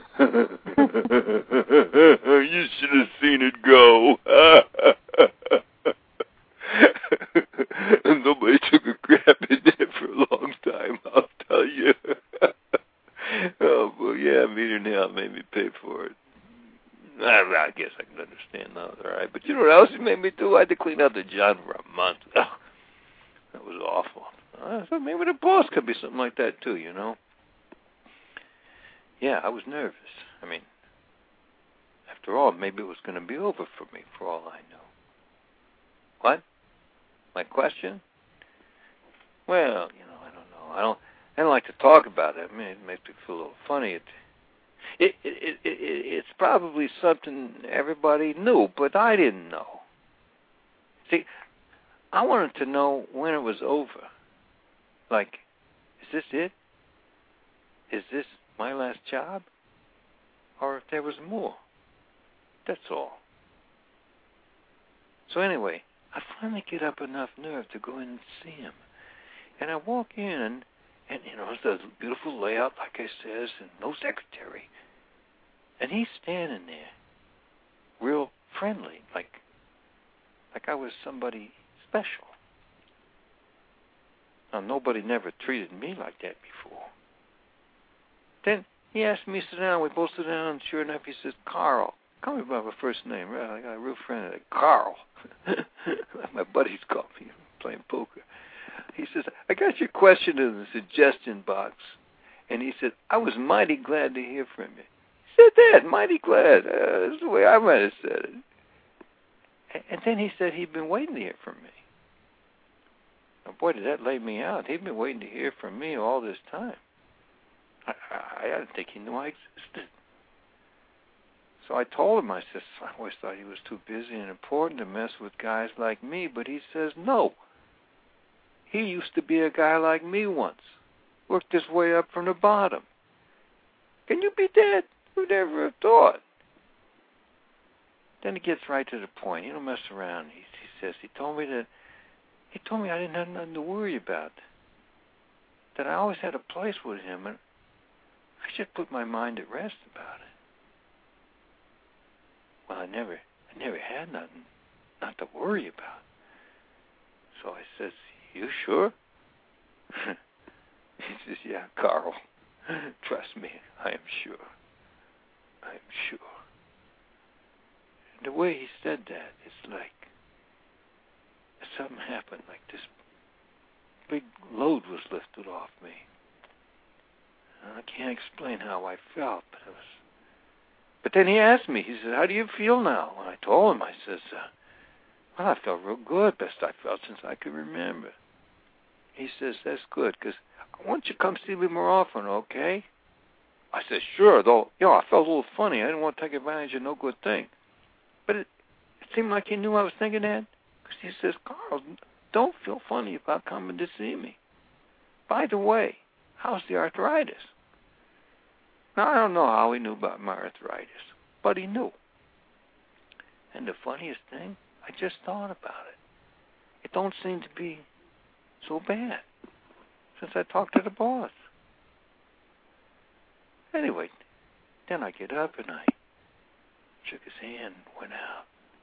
should have seen it go. Nobody took a crap in there for a long time, I'll tell you. Oh, well, yeah, meter now made me pay for it. I guess I can understand that, all right. But you know what else he made me do? I had to clean out the John for a month. Oh, that was awful. So maybe the boss could be something like that, too, you know. Yeah, I was nervous. I mean, after all, maybe it was going to be over for me, for all I know. What? My question? Well, you know, I don't know. I don't like to talk about it. I mean, it makes me feel a little funny. It's probably something everybody knew, but I didn't know. See, I wanted to know when it was over. Like, is this it? Is this my last job? Or if there was more? That's all. So anyway, I finally get up enough nerve to go in and see him. And I walk in, and you know, it's a beautiful layout, like I says, and no secretary. And he's standing there, real friendly, like I was somebody special. Now, nobody never treated me like that before. Then he asked me to sit down. We both sit down, and sure enough, he says, Carl. Call me by my first name. I got a real friend, Carl. Like my buddies call me, playing poker. He says, I got your question in the suggestion box. And he said, I was mighty glad to hear from you. He said that, mighty glad. That's the way I might have said it. And then he said he'd been waiting to hear from me. Now, boy, did that lay me out. He'd been waiting to hear from me all this time. I didn't think he knew I existed. So I told him, I said, I always thought he was too busy and important to mess with guys like me, but he says, no. He used to be a guy like me once. Worked his way up from the bottom. Can you beat that? Who'd ever have thought? Then he gets right to the point. He don't mess around. He says, he told me I didn't have nothing to worry about. That I always had a place with him, and I should put my mind at rest about it. Well, I never had nothing not to worry about. So I says, you sure? He says, yeah, Carl, trust me, I am sure. I am sure. And the way he said that, it's like something happened, like this big load was lifted off me. And I can't explain how I felt, but it was. But then he asked me, he said, how do you feel now? And I told him, I says, well, I felt real good, best I felt since I could remember. He says, that's good, because I want you to come see me more often, okay? I said, sure, though, I felt a little funny. I didn't want to take advantage of no good thing. But it seemed like he knew I was thinking that, because he says, Carl, don't feel funny about coming to see me. By the way, how's the arthritis? Now, I don't know how he knew about my arthritis, but he knew. And the funniest thing, I just thought about it. It don't seem to be so bad since I talked to the boss. Anyway, then I get up and I shook his hand and went out.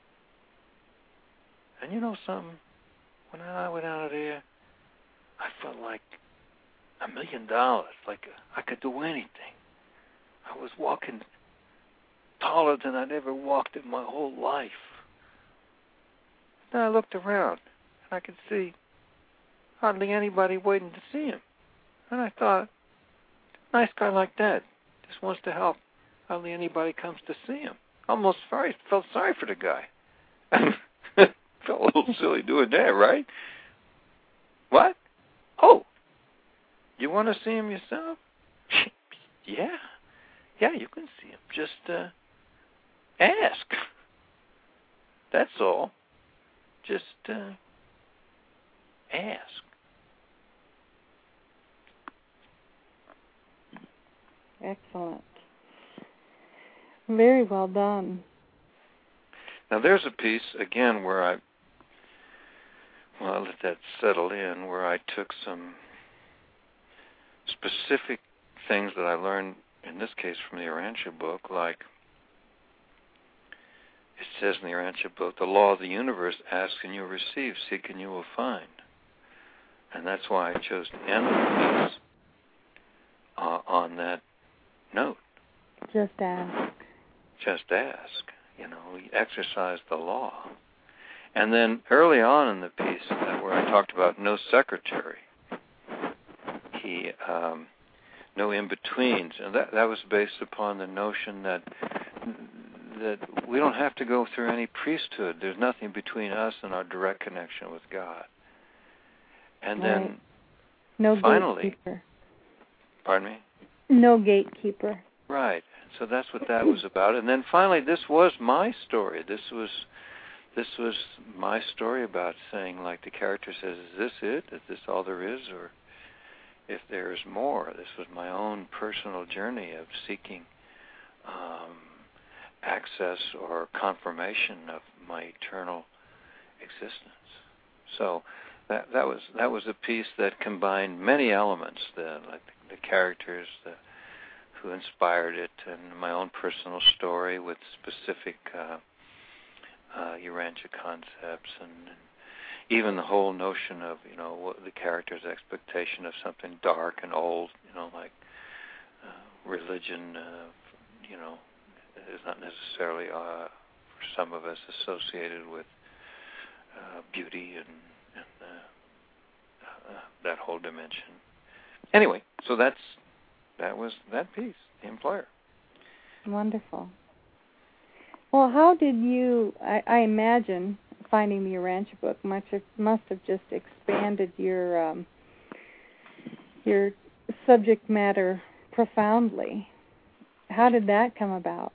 And you know something? When I went out of there, I felt like $1 million, like I could do anything. I was walking taller than I'd ever walked in my whole life. Then I looked around, and I could see hardly anybody waiting to see him. And I thought, nice guy like that just wants to help. Hardly anybody comes to see him. Almost felt sorry for the guy. Felt a little silly doing that, right? What? Oh, you want to see him yourself? Yeah. Yeah, you can see him. Just ask. That's all. Just ask. Excellent. Very well done. Now there's a piece, again, where I let that settle in, where I took some specific things that I learned, in this case from the Urantia book, like it says in the Urantia book, the law of the universe, ask and you'll receive, seek and you will find. And that's why I chose to end the piece on that note. Just ask. Just ask. We exercise the law. And then early on in the piece, where I talked about no secretary, no in-betweens, and that was based upon the notion that we don't have to go through any priesthood. There's nothing between us and our direct connection with God. And right. then no finally, gatekeeper. Pardon me? No gatekeeper. Right. So that's what that was about. And then finally, this was my story. This was my story about saying, like the character says, is this it? Is this all there is? Or if there is more? This was my own personal journey of seeking access or confirmation of my eternal existence. So that was a piece that combined many elements, like the characters, who inspired it, and my own personal story with specific Urantia concepts, and even the whole notion of what the character's expectation of something dark and old, like religion, is not necessarily for some of us associated with beauty and that whole dimension. Anyway, so that was that piece, The Employer. Wonderful. Well, how did you, I imagine, finding the Urantia book must have just expanded your subject matter profoundly. How did that come about?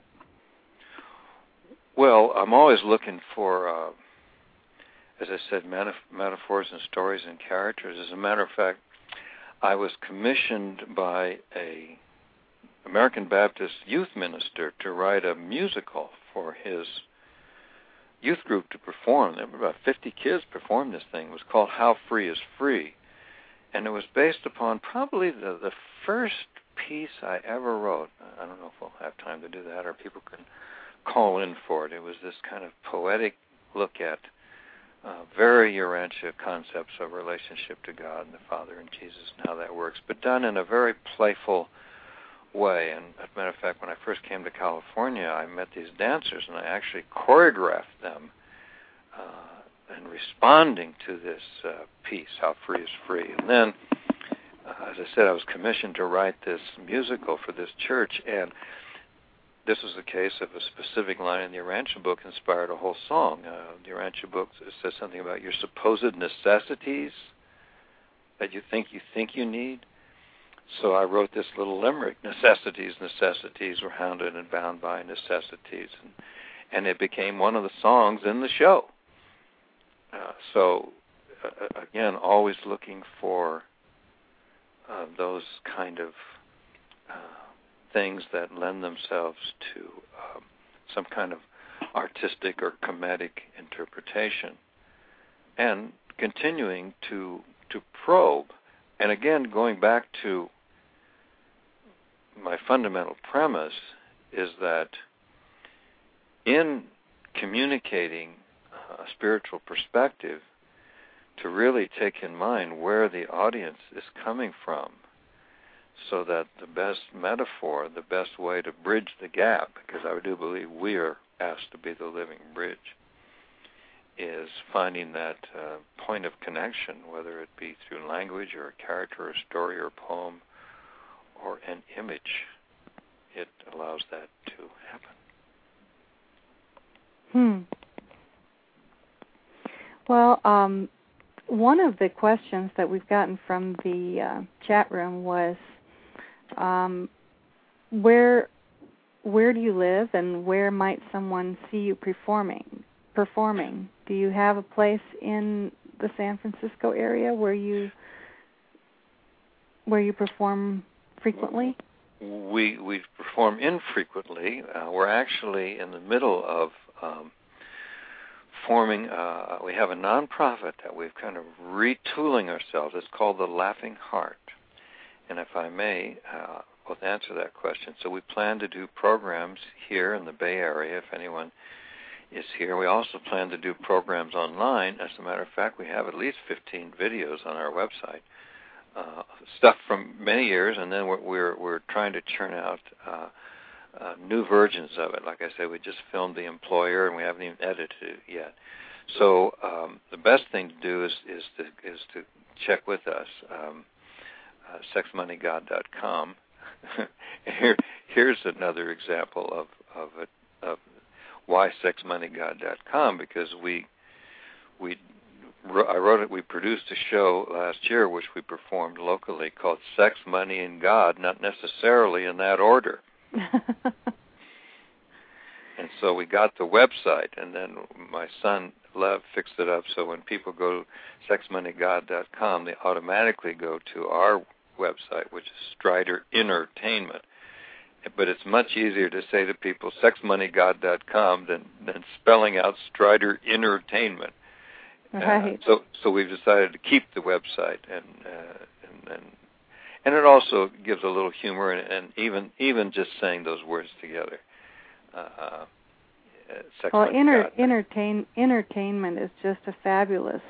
Well, I'm always looking for, as I said, metaphors and stories and characters. As a matter of fact, I was commissioned by a American Baptist youth minister to write a musical for his youth group to perform. There were about 50 kids performed this thing. It was called How Free is Free. And it was based upon probably the first piece I ever wrote. I don't know if we'll have time to do that, or people can call in for it. It was this kind of poetic look at very Urantia concepts of relationship to God and the Father and Jesus and how that works, but done in a very playful way. And as a matter of fact, when I first came to California, I met these dancers, and I actually choreographed them and responding to this piece, How Free is Free. And then, as I said, I was commissioned to write this musical for this church, and this was the case of a specific line in the Urantia book inspired a whole song. The Urantia book says something about your supposed necessities that you think you need. So I wrote this little limerick: necessities were hounded and bound by necessities, and it became one of the songs in the show. Again, always looking for those kind of things that lend themselves to some kind of artistic or comedic interpretation, and continuing to probe. And again, going back to my fundamental premise is that in communicating a spiritual perspective, to really take in mind where the audience is coming from, so that the best metaphor, the best way to bridge the gap, because I do believe we are asked to be the living bridge, is finding that point of connection, whether it be through language or a character or a story or a poem or an image. It allows that to happen. Well, one of the questions that we've gotten from the chat room was, where do you live, and where might someone see you performing? Do you have a place in the San Francisco area where you perform frequently? We perform infrequently. We're actually in the middle of forming. We have a nonprofit that we've kind of retooling ourselves. It's called the Laughing Heart. And if I may, both answer that question. So we plan to do programs here in the Bay Area, if anyone is here. We also plan to do programs online. As a matter of fact, we have at least 15 videos on our website, stuff from many years, and then we're trying to churn out new versions of it. Like I said, we just filmed The Employer, and we haven't even edited it yet. So the best thing to do is to check with us. SexMoneyGod.com. Here's another example of why SexMoneyGod.com, because I wrote it. We produced a show last year which we performed locally called Sex, Money, and God, not necessarily in that order. And so we got the website, and then my son Lev fixed it up so when people go to SexMoneyGod.com, they automatically go to our website, which is Strider Entertainment. But it's much easier to say to people SexMoneyGod.com than spelling out Strider Entertainment. Right. So we've decided to keep the website, and it also gives a little humor, and even just saying those words together. Well, entertainment is just a fabulous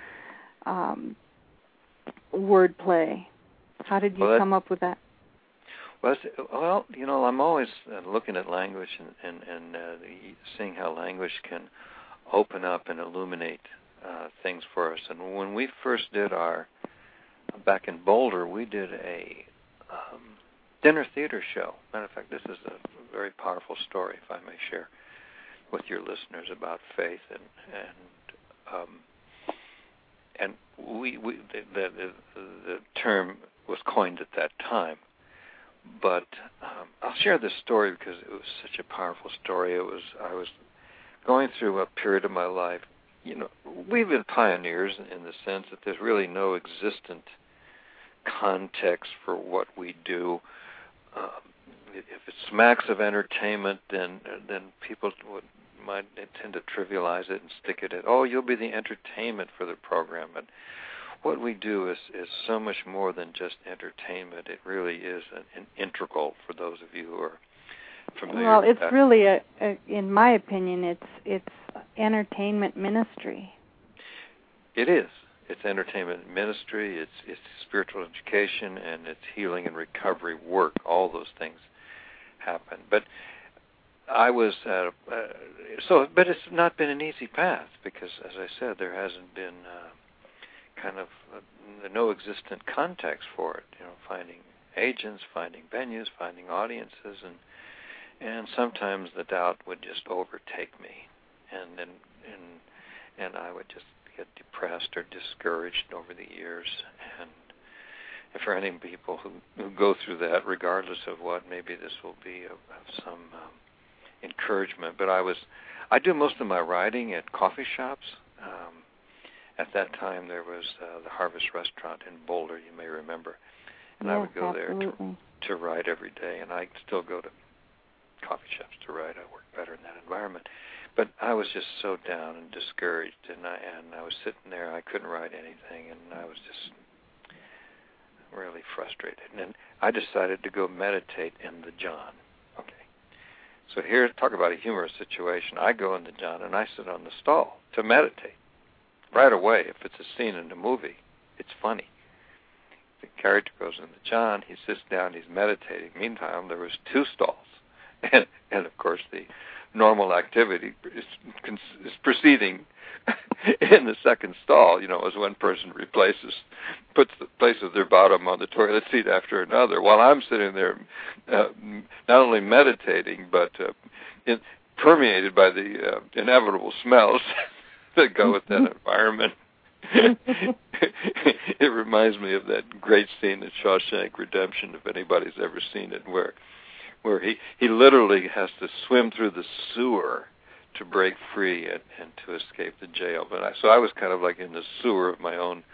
wordplay. How did you come up with that? Well, I'm always looking at language and seeing how language can open up and illuminate things for us. And when we first did back in Boulder, we did a dinner theater show. Matter of fact, this is a very powerful story, if I may share with your listeners about faith, and the term was coined at that time. But I'll share this story because it was such a powerful story. I was going through a period of my life. We've been pioneers in the sense that there's really no existent context for what we do. If it smacks of entertainment, then people might tend to trivialize it and stick it at, you'll be the entertainment for the program. But what we do is so much more than just entertainment. It really is an integral for those of you who are familiar well, with it's really, in my opinion, it's entertainment ministry. It is. It's entertainment ministry, it's spiritual education, and it's healing and recovery work. All those things happen. But I was but it's not been an easy path because, as I said, there hasn't been no existent context for it. Finding agents, finding venues, finding audiences, and sometimes the doubt would just overtake me, and I would just get depressed or discouraged over the years. And for any people who go through that, regardless of what, maybe this will be of some encouragement. But I do most of my writing at coffee shops. At that time, there was the Harvest Restaurant in Boulder, you may remember. And I would go there to write every day, and I still go to coffee shops to write. I work better in that environment. But I was just so down and discouraged, and I was sitting there. I couldn't write anything, and I was just really frustrated. And then I decided to go meditate in the John. Okay. So here, talk about a humorous situation. I go in the John, and I sit on the stall to meditate. Right away, if it's a scene in a movie, it's funny. The character goes in the John, he sits down, he's meditating. Meantime, there was 2 stalls. And of course, the normal activity is proceeding in the second stall, as one person places their bottom on the toilet seat after another, while I'm sitting there not only meditating, but permeated by the inevitable smells that go with that environment. It reminds me of that great scene in Shawshank Redemption, if anybody's ever seen it, where he literally has to swim through the sewer to break free and to escape the jail. But so I was kind of like in the sewer of my own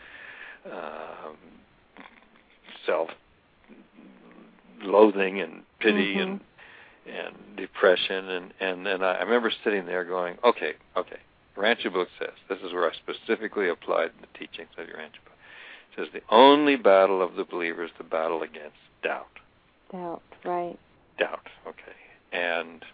self-loathing and pity and depression. And then I remember sitting there going, okay, Rancho book says, this is where I specifically applied the teachings of your Rancho book. It says the only battle of the believer is the battle against doubt. Doubt, right. Doubt, okay. And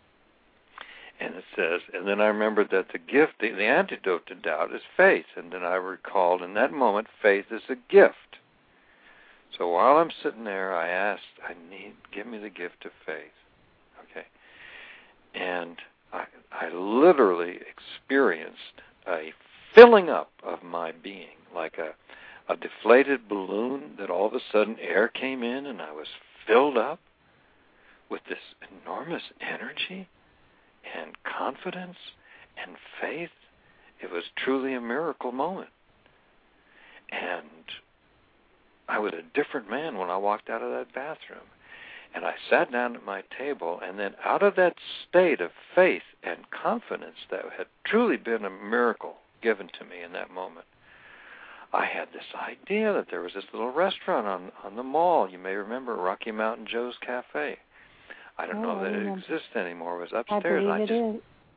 it says, and then I remembered that the gift, the antidote to doubt is faith. And then I recalled in that moment, faith is a gift. So while I'm sitting there, I asked, give me the gift of faith. Okay. And I literally experienced a filling up of my being, like a deflated balloon that all of a sudden air came in and I was filled up with this enormous energy and confidence and faith. It was truly a miracle moment. And I was a different man when I walked out of that bathroom. And I sat down at my table, and then out of that state of faith and confidence that had truly been a miracle given to me in that moment, I had this idea that there was this little restaurant on the mall. You may remember Rocky Mountain Joe's Cafe. I don't know that it exists anymore. It was upstairs. I believe it is.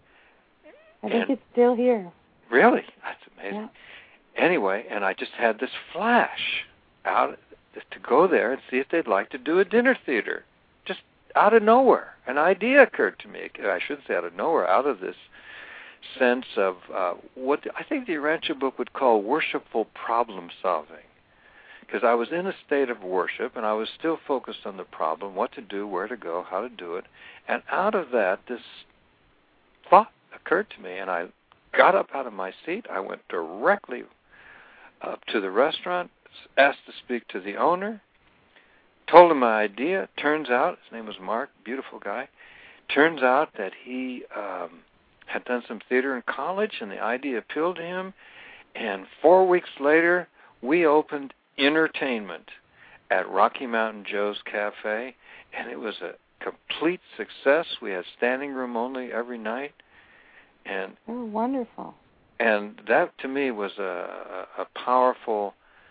I think it's still here. Really? That's amazing. Yeah. Anyway, and I just had this flash out to go there and see if they'd like to do a dinner theater. Just out of nowhere. An idea occurred to me. I shouldn't say out of nowhere, out of this sense of what I think the Rancho book would call worshipful problem solving. Because I was in a state of worship and I was still focused on the problem, what to do, where to go, how to do it. And out of that, this thought occurred to me, and I got up out of my seat. I went directly up to the restaurant, asked to speak to the owner, told him my idea. Turns out, his name was Mark, beautiful guy. Turns out that he had done some theater in college, and the idea appealed to him. And 4 weeks later, we opened entertainment at Rocky Mountain Joe's Cafe, and it was a complete success. We had standing room only every night. And wonderful. And that, to me, was a powerful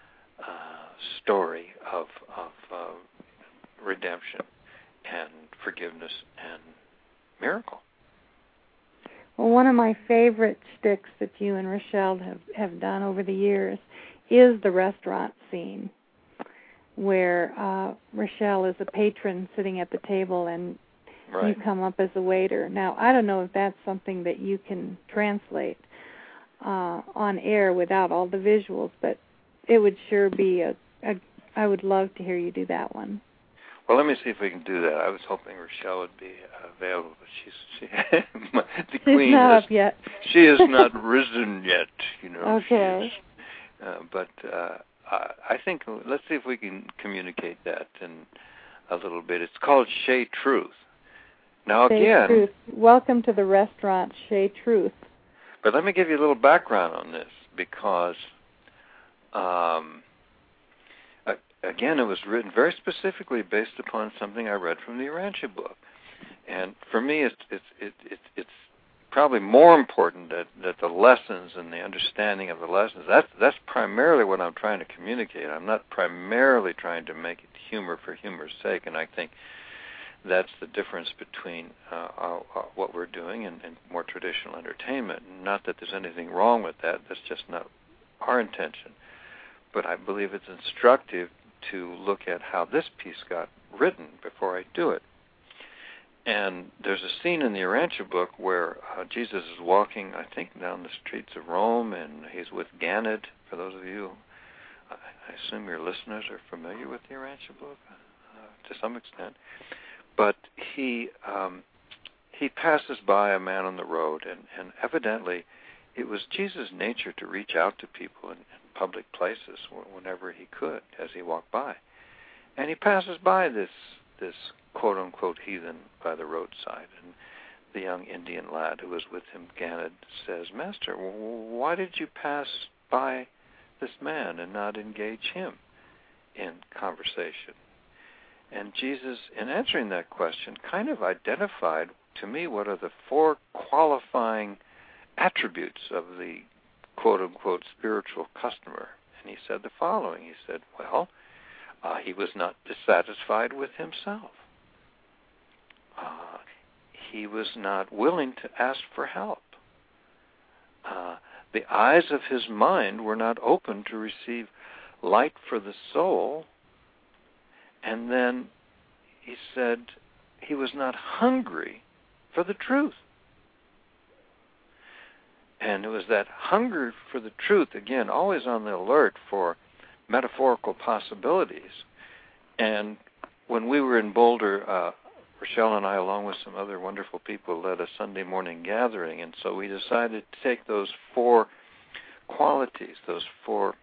story of redemption and forgiveness and miracle. Well, one of my favorite sticks that you and Rochelle have done over the years is the restaurant scene, where Rochelle is a patron sitting at the table and you come up as a waiter. Now, I don't know if that's something that you can translate, on air without all the visuals, but it would sure be I would love to hear you do that one. Well, let me see if we can do that. I was hoping Rochelle would be available, but the queen not up yet. She has not risen yet, Okay. But I think let's see if we can communicate that in a little bit. It's called Shea Truth. Now Shea again, Truth. Welcome to the restaurant, Shea Truth. But let me give you a little background on this because. Again, it was written very specifically based upon something I read from the Urantia book, and for me, it's probably more important that the lessons and the understanding of the lessons. That's primarily what I'm trying to communicate. I'm not primarily trying to make it humor for humor's sake, and I think that's the difference between what we're doing and more traditional entertainment. Not that there's anything wrong with that. That's just not our intention. But I believe it's instructive to look at how this piece got written before I do it. And there's a scene in the Urantia book where Jesus is walking, I think, down the streets of Rome, and he's with Ganid. For those of you, I assume your listeners are familiar with the Urantia book to some extent. But he passes by a man on the road, and evidently it was Jesus' nature to reach out to people in public places whenever he could as he walked by. And he passes by this quote-unquote heathen by the roadside, and the young Indian lad who was with him, Ganid, says, "Master, why did you pass by this man and not engage him in conversation?" And Jesus, in answering that question, kind of identified to me what are the four qualifying attributes of the quote-unquote spiritual customer. And he said the following. He said, he was not dissatisfied with himself. He was not willing to ask for help. The eyes of his mind were not open to receive light for the soul. And then he said he was not hungry for the truth. And it was that hunger for the truth, again, always on the alert for metaphorical possibilities. And when we were in Boulder, Rochelle and I, along with some other wonderful people, led a Sunday morning gathering. And so we decided to take those four qualities, those four,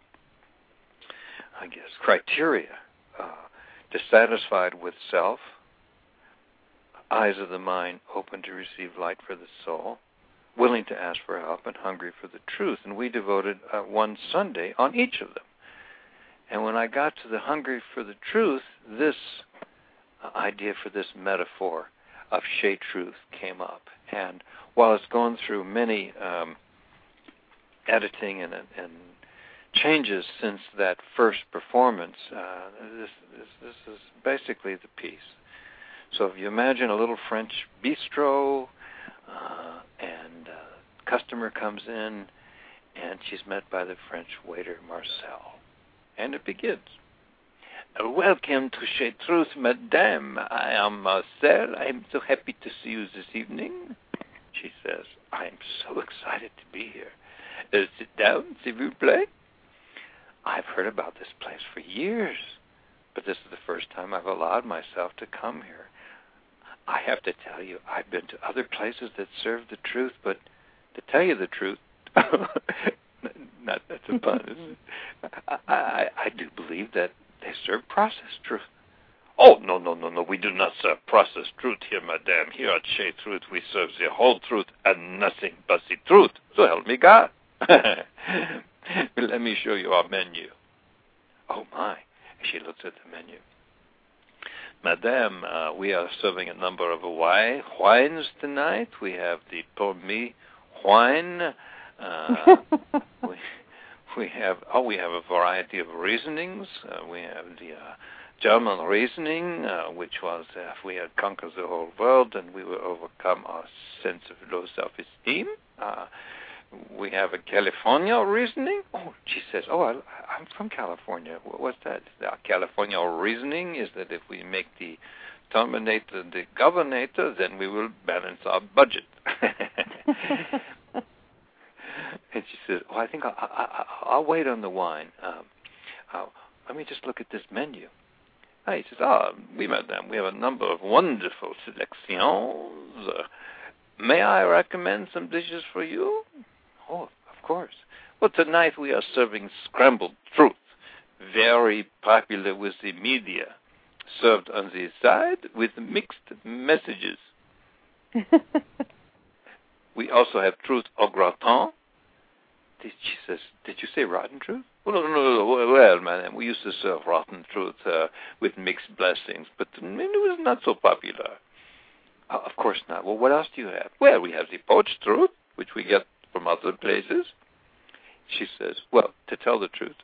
criteria. Dissatisfied with self, eyes of the mind open to receive light for the soul, willing to ask for help, and hungry for the truth. And we devoted one Sunday on each of them. And when I got to the hungry for the truth, this idea for this metaphor of Shea Truth came up. And while it's gone through many editing and changes since that first performance, this is basically the piece. So if you imagine a little French bistro, and a customer comes in, and she's met by the French waiter, Marcel. And it begins. "Welcome to Shea Truth, Madame. I am Marcel. I am so happy to see you this evening." She says, "I am so excited to be here. Sit down, s'il vous plaît." I've heard about this place for years, but this is the first time I've allowed myself to come here. I have to tell you, I've been to other places that serve the truth, but to tell you the truth, that's a pun, isn't it? I do believe that they serve processed truth. "Oh, no, we do not serve processed truth here, madame. Here at Shea Truth, we serve the whole truth and nothing but the truth. So help me God." "Let me show you our menu." Oh, my. She looks at the menu. "Madame, we are serving a number of wines tonight. We have the Pormy wine. We have a variety of reasonings. We have the German reasoning, which was if we had conquered the whole world and we would overcome our sense of low self-esteem. We have a California reasoning." Oh, she says, I'm from California. What's that? The California reasoning is that if we make the Terminator the governator, then we will balance our budget. And she says, I think I'll wait on the wine. Let me just look at this menu. He says, oui, madame, we have a number of wonderful selections. May I recommend some dishes for you? Oh, of course. Well, tonight we are serving scrambled truth, very popular with the media, served on the side with mixed messages. We also have truth au gratin. She says, did you say rotten truth? Oh, no. Well, madam, we used to serve rotten truth with mixed blessings, but it was not so popular. Of course not. Well, what else do you have? Well, we have the poached truth, which we get from other places. She says, well, to tell the truth.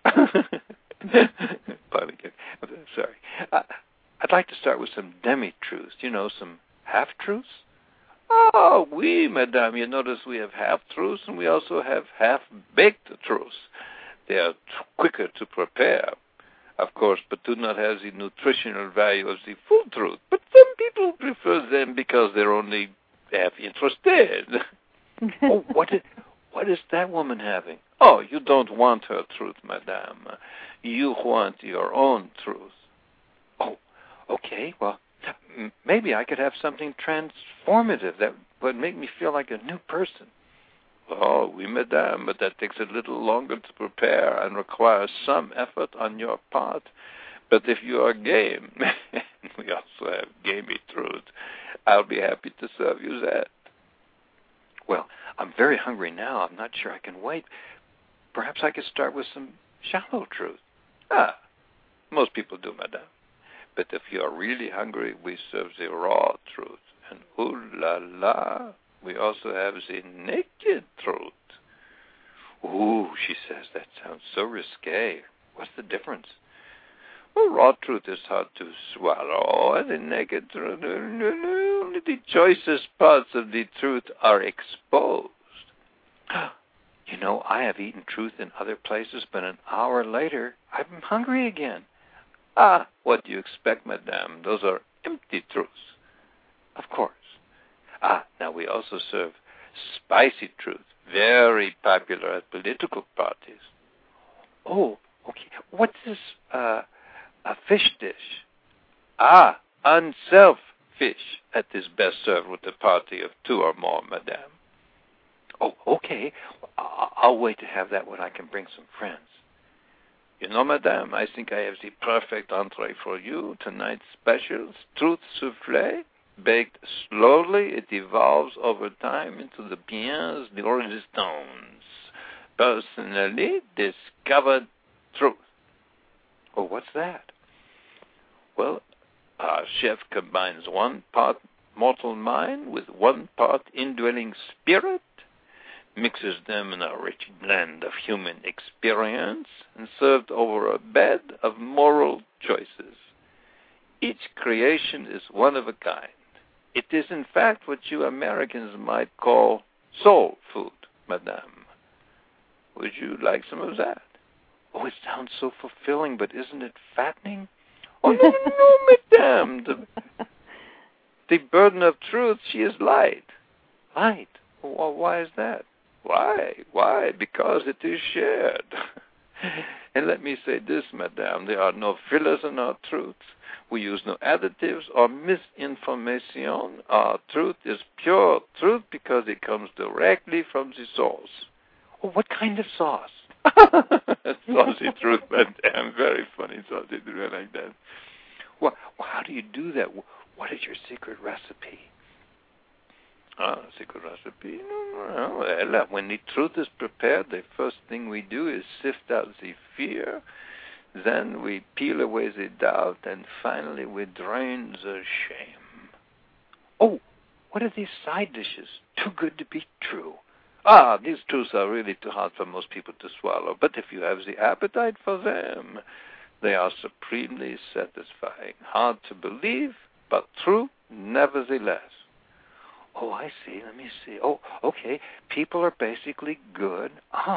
Sorry. I'd like to start with some demi-truths, some half-truths. Oh, oui, madame. You notice we have half-truths and we also have half-baked truths. They are quicker to prepare, of course, but do not have the nutritional value of the full truth. But some people prefer them because they're only half interested. Oh, what is that woman having? Oh, you don't want her truth, madame. You want your own truth. Oh, okay, well, maybe I could have something transformative that would make me feel like a new person. Oh, oui, madame, but that takes a little longer to prepare and requires some effort on your part. But if you are game, we also have gamey truth, I'll be happy to serve you that. Well, I'm very hungry now. I'm not sure I can wait. Perhaps I could start with some shallow truth. Most people do, madame. But if you are really hungry, we serve the raw truth. And ooh la la, we also have the naked truth. Ooh, she says, that sounds so risque. What's the difference? Well, raw truth is hard to swallow, and the naked truth, only the choicest parts of the truth are exposed. I have eaten truth in other places, but an hour later, I'm hungry again. What do you expect, madame? Those are empty truths. Of course. Now we also serve spicy truth, very popular at political parties. Oh, okay. What's this, a fish dish? Unself fish. That is best served with a party of 2 or more, madame. Oh, okay. I'll wait to have that when I can bring some friends. Madame, I think I have the perfect entree for you. Tonight's specials, truth soufflé, baked slowly. It evolves over time into the biens de resistance. Personally discovered truth. Oh, what's that? Well, our chef combines 1 part mortal mind with 1 part indwelling spirit, mixes them in a rich blend of human experience, and served over a bed of moral choices. Each creation is one of a kind. It is, in fact, what you Americans might call soul food, madame. Would you like some of that? Oh, it sounds so fulfilling, but isn't it fattening? Oh, no, madame. The burden of truth, she is light. Light? Well, why is that? Why? Because it is shared. And let me say this, madame, there are no fillers in our truth. We use no additives or misinformation. Our truth is pure truth because it comes directly from the source. Oh, what kind of sauce? Saucy truth, madame. Very funny saucy truth like that. Well, how do you do that? What is your secret recipe? Secret recipe? Well, when the truth is prepared, the first thing we do is sift out the fear. Then we peel away the doubt, and finally we drain the shame. Oh, what are these side dishes? Too good to be true. These truths are really too hard for most people to swallow, but if you have the appetite for them, they are supremely satisfying. Hard to believe, but true nevertheless. Oh, I see. Let me see. Oh, okay. People are basically good.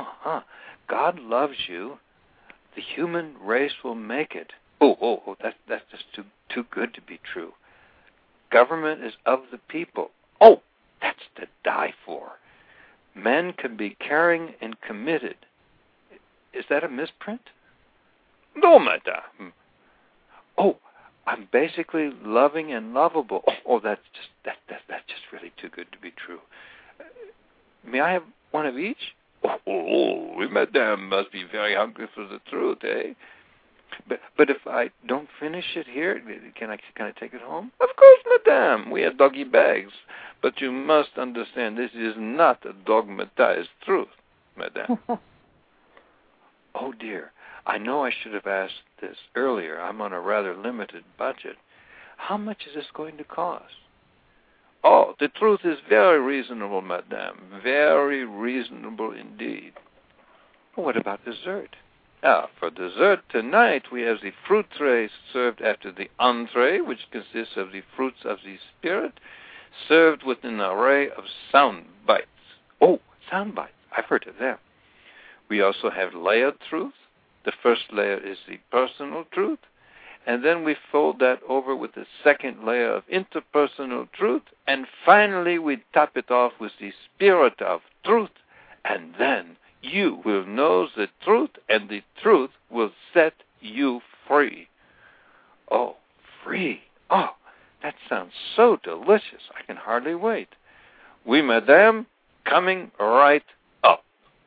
God loves you. The human race will make it. Oh, that's just too good to be true. Government is of the people. Oh, that's to die for. Men can be caring and committed. Is that a misprint? No, madame. Oh, I'm basically loving and lovable. Oh, that's just really too good to be true. May I have one of each? Oh, madame must be very hungry for the truth, eh? But if I don't finish it here, can I take it home? Of course, madame. We have doggy bags. But you must understand, this is not a dogmatized truth, madame. Oh, dear. I know I should have asked this earlier. I'm on a rather limited budget. How much is this going to cost? Oh, the truth is very reasonable, madame. Very reasonable indeed. What about dessert? For dessert tonight we have the fruit tray served after the entree, which consists of the fruits of the spirit, served with an array of sound bites. Oh, sound bites. I've heard of them. We also have layered truth. The first layer is the personal truth, and then we fold that over with the second layer of interpersonal truth, and finally we top it off with the spirit of truth, and then you will know the truth, and the truth will set you free. Oh, free. Oh, that sounds so delicious. I can hardly wait. Oui, madame, coming right up.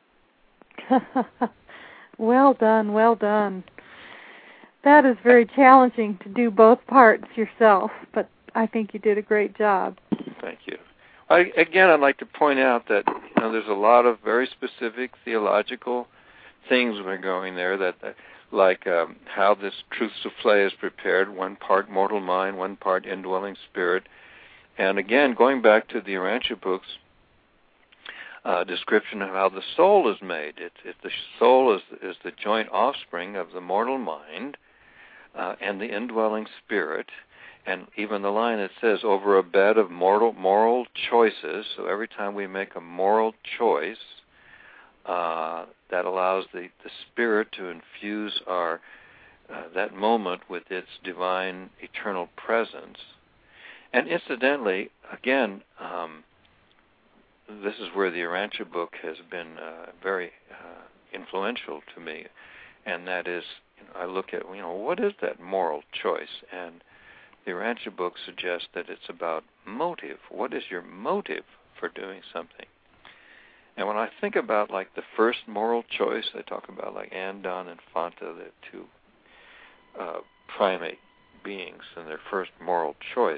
Well done, well done. That is very challenging to do both parts yourself, but I think you did a great job. Thank you. I'd like to point out that there's a lot of very specific theological things we're going there, like how this truth souffle is prepared, one part mortal mind, one part indwelling spirit. And again, going back to the Urantia books, description of how the soul is made. The soul is the joint offspring of the mortal mind and the indwelling spirit. And even the line that says, over a bed of moral choices. So every time we make a moral choice, that allows the spirit to infuse that moment with its divine eternal presence. And incidentally, again, this is where the Urantia book has been very influential to me, and that is, I look at, what is that moral choice? And the Urantia book suggests that it's about motive. What is your motive for doing something? And when I think about, like, the first moral choice, I talk about, like, Andon and Fanta, the two primate beings, and their first moral choice.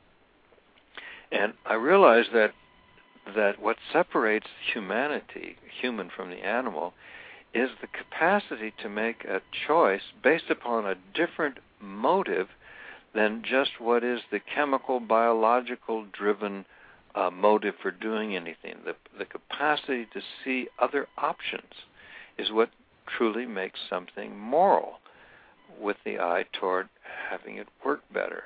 And I realize that what separates human from the animal, is the capacity to make a choice based upon a different motive than just what is the chemical, biological-driven motive for doing anything. The capacity to see other options is what truly makes something moral, with the eye toward having it work better.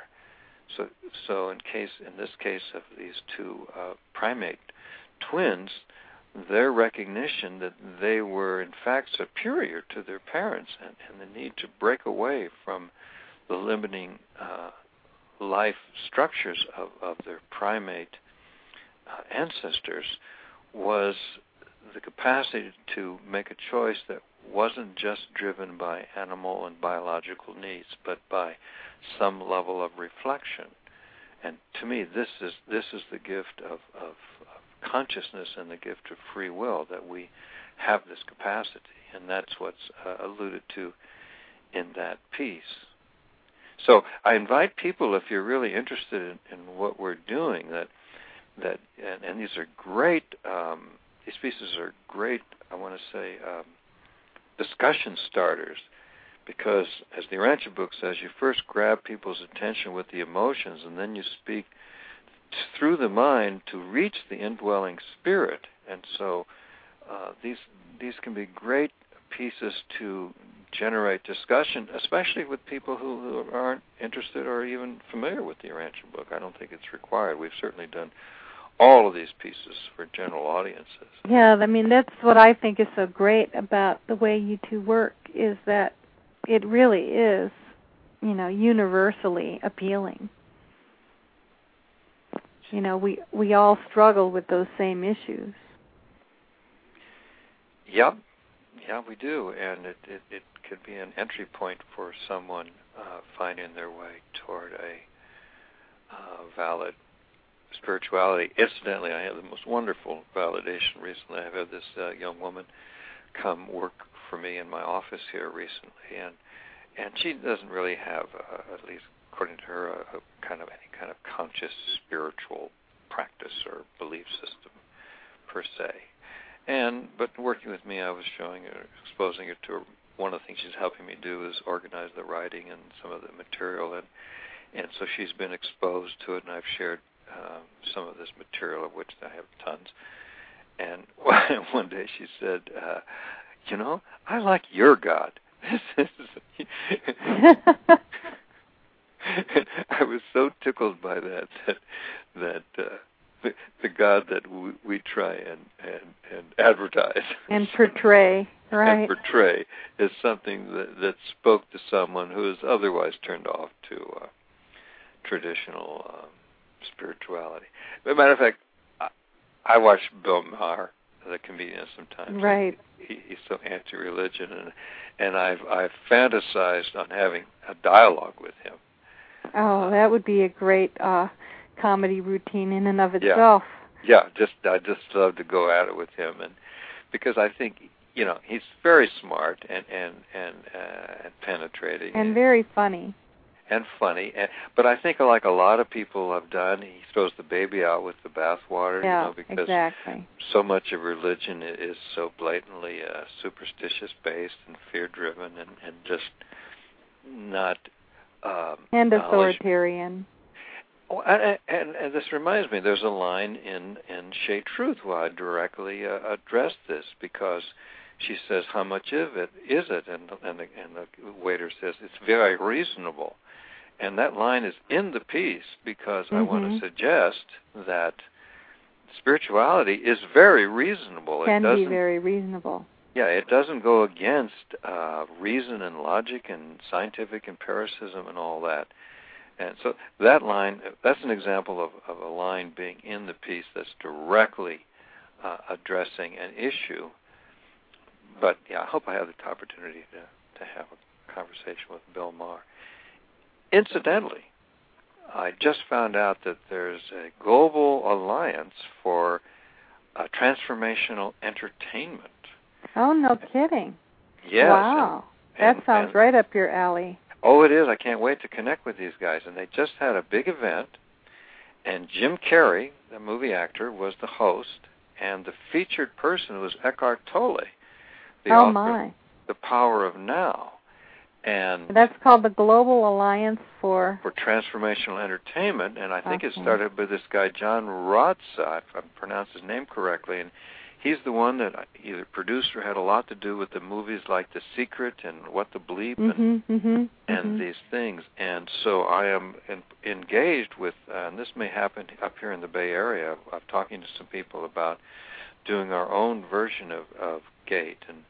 So in this case of these two primate twins, their recognition that they were in fact superior to their parents, and the need to break away from the limiting life structures of their primate ancestors, was the capacity to make a choice that wasn't just driven by animal and biological needs, but by some level of reflection. And to me, this is the gift of consciousness and the gift of free will, that we have this capacity, and that's what's alluded to in that piece. So I invite people, if you're really interested in what we're doing, and these are great. These pieces are great. I want to say discussion starters, because as the Urantia book says, you first grab people's attention with the emotions, and then you speak through the mind to reach the indwelling spirit. And so these can be great pieces to generate discussion, especially with people who aren't interested or even familiar with the Urantia book. I don't think it's required. We've certainly done all of these pieces for general audiences. Yeah, I mean, that's what I think is so great about the way you two work, is that it really is, universally appealing. We all struggle with those same issues. Yep. Yeah, we do, and it could be an entry point for someone finding their way toward a valid spirituality. Incidentally, I had the most wonderful validation recently. I've had this young woman come work for me in my office here recently, and she doesn't really have, at least according to her, any kind of conscious spiritual practice or belief system per se. But working with me, I was showing her, exposing her to one of the things she's helping me do is organize the writing and some of the material, and so she's been exposed to it, and I've shared some of this material, of which I have tons. And one day she said, I like your God. I was so tickled by that the God that we try and advertise and portray, right? And portray is something that spoke to someone who is otherwise turned off to traditional spirituality. As a matter of fact, I watch Bill Maher, the comedian, sometimes. Right. He's so anti-religion, and I've fantasized on having a dialogue with him. Oh, that would be a great comedy routine in and of itself. Yeah, I just love to go at it with him, and because I think he's very smart and penetrating and very funny. And funny, but I think like a lot of people have done, he throws the baby out with the bathwater. Yeah, because exactly. So much of religion is so blatantly superstitious based and fear driven and just not and authoritarian. Oh, and this reminds me, there's a line in Shea Truth where I directly address this, because she says, "How much of it is it?" And the waiter says, "It's very reasonable." And that line is in the piece because I want to suggest that spirituality is very reasonable. Can be very reasonable. Yeah, it doesn't go against reason and logic and scientific empiricism and all that. And so that line, that's an example of a line being in the piece that's directly addressing an issue. But yeah, I hope I have the opportunity to have a conversation with Bill Maher. Incidentally, I just found out that there's a global alliance for transformational entertainment. Oh, no kidding. Yes. Wow. That sounds right up your alley. Oh, it is. I can't wait to connect with these guys. And they just had a big event, and Jim Carrey, the movie actor, was the host, and the featured person was Eckhart Tolle, the author of The Power of Now. And that's called the Global Alliance for Transformational Entertainment, and I think it started with this guy, John Rotza, if I pronounced his name correctly, and he's the one that either produced or had a lot to do with the movies like The Secret and What the Bleep and these things. And so I am engaged with, and this may happen up here in the Bay Area, of talking to some people about doing our own version of GATE. And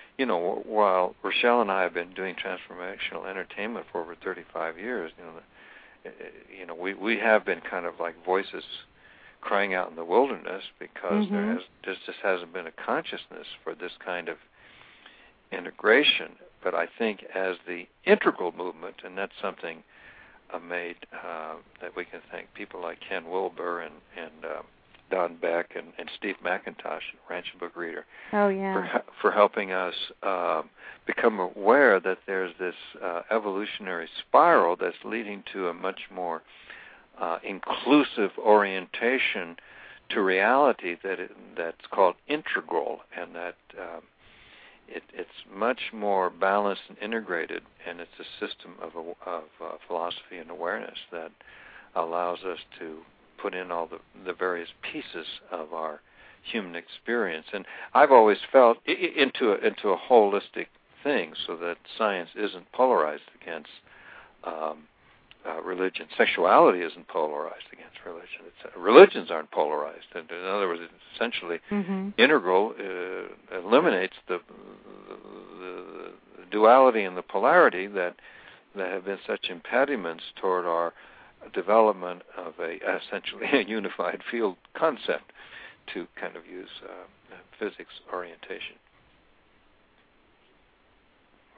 while Rochelle and I have been doing transformational entertainment for over 35 years, we have been kind of like voices crying out in the wilderness, because there just hasn't been a consciousness for this kind of integration. But I think as the integral movement, and that's something made that we can thank people like Ken Wilber and Don Beck and Steve McIntosh, Ranch and Book Reader, for helping us become aware that there's this evolutionary spiral that's leading to a much more inclusive orientation to reality that's called integral, and that it's much more balanced and integrated, and it's a system of philosophy and awareness that allows us to put in all the various pieces of our human experience. And I've always felt into a holistic thing, so that science isn't polarized against religion. Sexuality isn't polarized against religion. Religions aren't polarized. In other words, it's essentially integral, eliminates the duality and the polarity that have been such impediments toward our development of essentially a unified field concept, to kind of use physics orientation.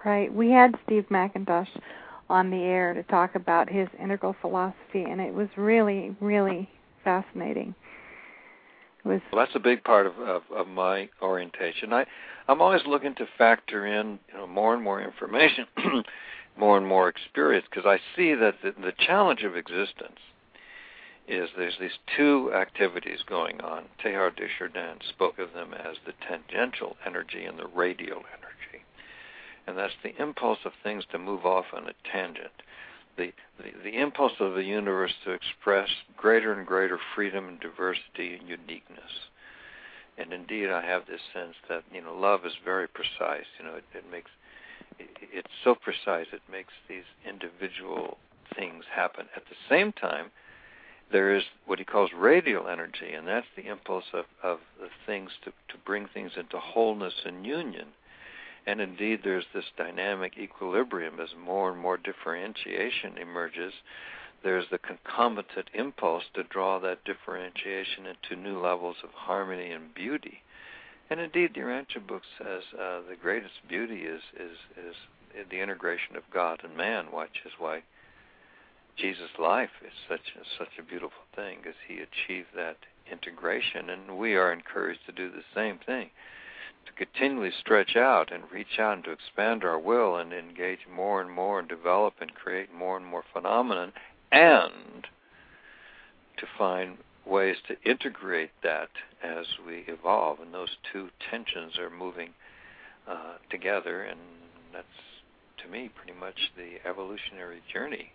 Right. We had Steve McIntosh on the air to talk about his integral philosophy, and it was really, really fascinating. Well, that's a big part of my orientation. I'm always looking to factor in more and more information, more and more experience, because I see that the challenge of existence is there's these two activities going on. Teilhard de Chardin spoke of them as the tangential energy and the radial energy. And that's the impulse of things to move off on a tangent. The impulse of the universe to express greater and greater freedom and diversity and uniqueness. And indeed, I have this sense that love is very precise. It's so precise it makes these individual things happen. At the same time, there is what he calls radial energy, and that's the impulse of the things to bring things into wholeness and union. And indeed, there's this dynamic equilibrium as more and more differentiation emerges. There's the concomitant impulse to draw that differentiation into new levels of harmony and beauty. And indeed, the Urantia book says the greatest beauty is the integration of God and man, which is why Jesus' life is such a beautiful thing, because he achieved that integration, and we are encouraged to do the same thing, to continually stretch out and reach out and to expand our will and engage more and more and develop and create more and more phenomenon, and to find ways to integrate that as we evolve. And those two tensions are moving together, and that's, to me, pretty much the evolutionary journey.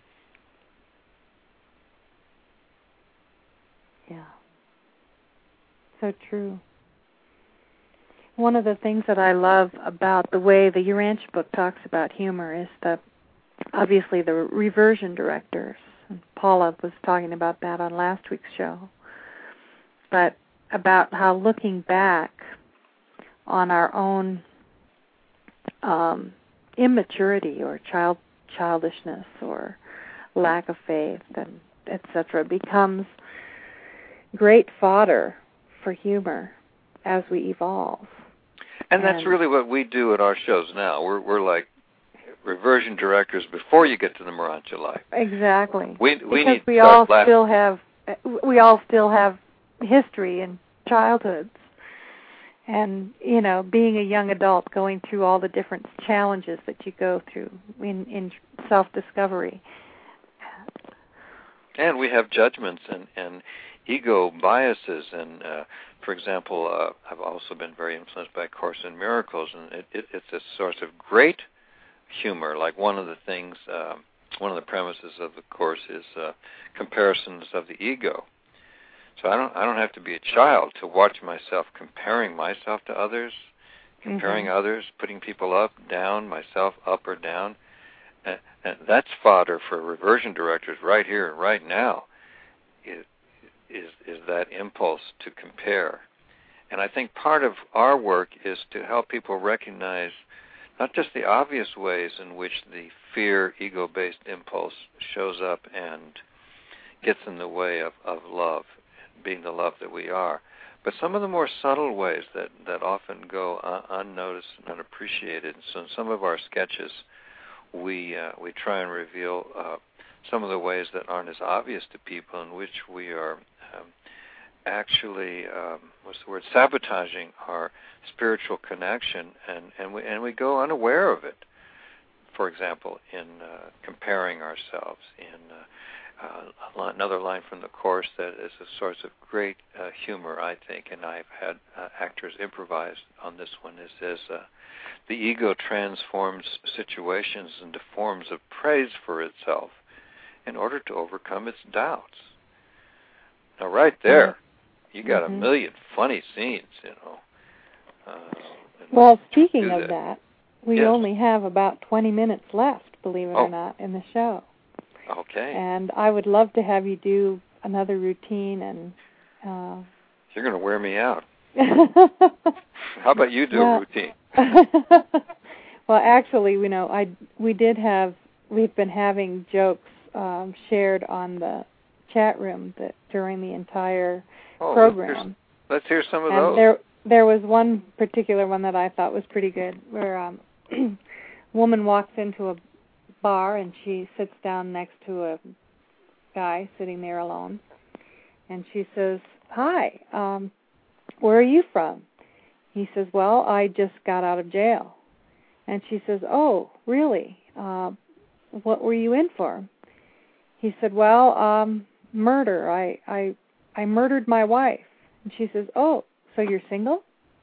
Yeah. So true. One of the things that I love about the way the Urantia book talks about humor is that obviously the reversion directors, and Paula was talking about that on last week's show, but about how looking back on our own immaturity or childishness or lack of faith, and etc., becomes great fodder for humor as we evolve. And that's really what we do at our shows now. We're like reversion directors before you get to the Urantia life. Exactly. Because we all still have history and childhoods, and being a young adult, going through all the different challenges that you go through in self-discovery. And we have judgments and ego biases, and for example, I've also been very influenced by A Course in Miracles, and it's a source of great humor. Like one of the things, one of the premises of the Course is comparisons of the ego. So I don't have to be a child to watch myself comparing myself to others, comparing others, putting people up, down, myself up or down. And that's fodder for reversion directors right here and right now. Is that impulse to compare. And I think part of our work is to help people recognize not just the obvious ways in which the fear, ego-based impulse shows up and gets in the way of love, being the love that we are, but some of the more subtle ways that often go unnoticed and unappreciated. So in some of our sketches, we try and reveal some of the ways that aren't as obvious to people, in which we are actually, sabotaging our spiritual connection, and we go unaware of it. For example, in comparing ourselves, in another line from the Course that is a source of great humor, I think, and I've had actors improvise on this one. It says, the ego transforms situations into forms of praise for itself in order to overcome its doubts. Now, right there, you got a million funny scenes, Well, speaking of that, we only have about 20 minutes left, believe it or not, in the show. Okay. And I would love to have you do another routine. And you're going to wear me out. How about you do a routine? Well, actually, we've been having jokes shared on the chat room during the entire program. Let's hear some of and those. There was one particular one that I thought was pretty good, where woman walks into a bar and she sits down next to a guy sitting there alone. And she says, "Hi, where are you from?" He says, "Well, I just got out of jail." And she says, "Oh, really? What were you in for?" He said, "Well, murder. I murdered my wife." And she says, "Oh, so you're single?"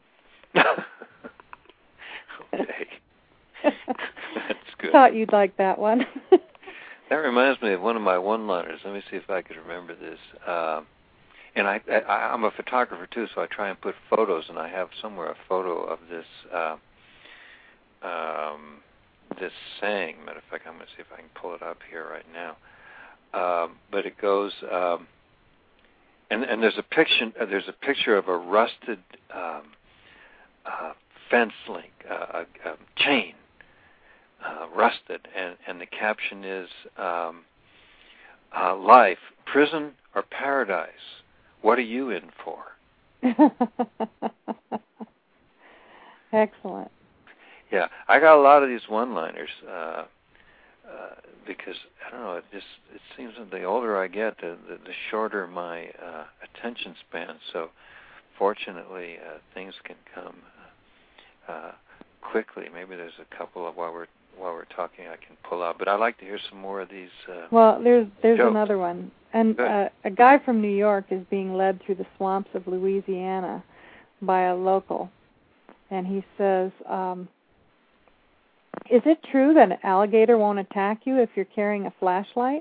Okay. That's good. Thought you'd like that one. That reminds me of one of my one-liners. Let me see if I can remember this. And I'm a photographer too, so I try and put photos, and I have somewhere a photo of this this saying. Matter of fact, I'm going to see if I can pull it up here right now. But it goes, and there's a picture of a rusted fence link, a chain, rusted, and the caption is, "Life, prison or paradise? What are you in for?" Excellent. Yeah, I got a lot of these one-liners because I don't know. It seems that the older I get, the shorter my attention span. So, fortunately, things can come quickly. Maybe there's a couple of while we're talking I can pull out. But I'd like to hear some more of these. Well, there's jokes. another one. And a guy from New York is being led through the swamps of Louisiana by a local. And he says, "Is it true that an alligator won't attack you if you're carrying a flashlight?"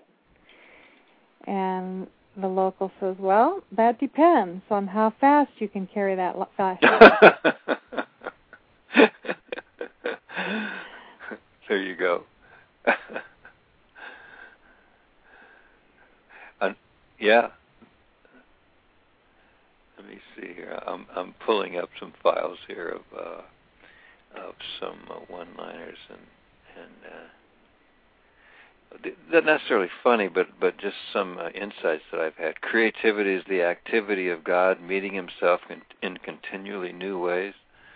And the local says, "Well, that depends on how fast you can carry that flashlight." There you go. Yeah. Let me see here. I'm pulling up some files here of some one-liners and they're not necessarily funny, but just some insights that I've had. Creativity is the activity of God meeting Himself in continually new ways.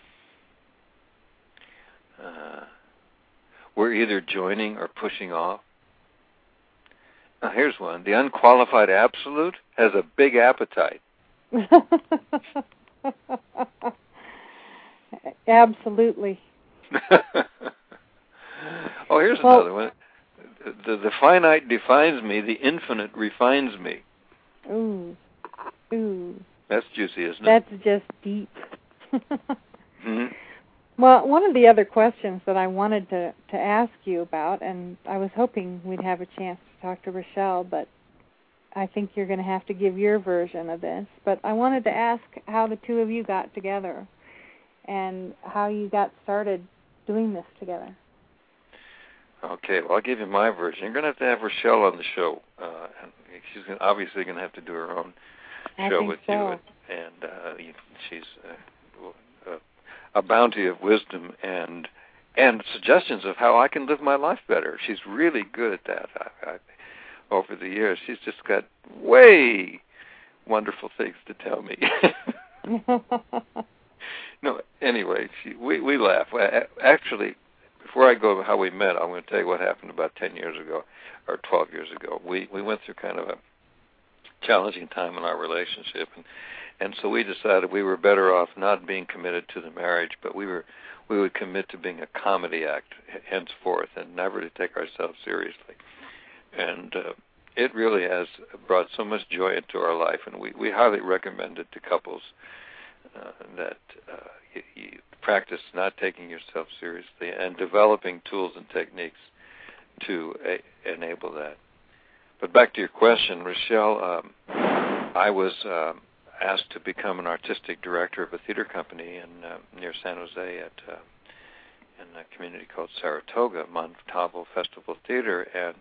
We're either joining or pushing off. Now, here's one. The unqualified absolute has a big appetite. Absolutely. Oh, here's another one. The finite defines me. The infinite refines me. Ooh. That's juicy, isn't it? That's just deep. Mm-hmm. Well, one of the other questions that I wanted to ask you about, and I was hoping we'd have a chance to talk to Rochelle, but I think you're going to have to give your version of this. But I wanted to ask how the two of you got together and how you got started doing this together. Okay, well, I'll give you my version. You're going to have Rochelle on the show. And she's obviously going to have to do her own show with you. And she's a bounty of wisdom and suggestions of how I can live my life better. She's really good at that. Over the years, she's just got way wonderful things to tell me. No, anyway, we laugh. Actually, before I go to how we met, I'm going to tell you what happened about 10 years ago or 12 years ago. We went through kind of a challenging time in our relationship, and so we decided we were better off not being committed to the marriage, but we would commit to being a comedy act henceforth and never to take ourselves seriously. And it really has brought so much joy into our life, and we highly recommend it to couples that you practice not taking yourself seriously and developing tools and techniques to enable that. But back to your question, Rochelle, I was asked to become an artistic director of a theater company near San Jose in a community called Saratoga, Montalvo Festival Theater, and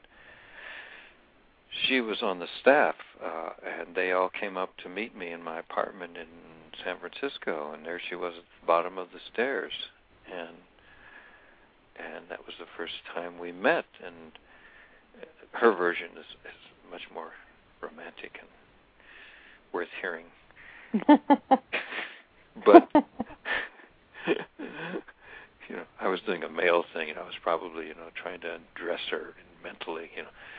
she was on the staff, and they all came up to meet me in my apartment in San Francisco, and there she was at the bottom of the stairs, and that was the first time we met, and her version is much more romantic and worth hearing. But I was doing a male thing, I was probably, trying to undress her mentally,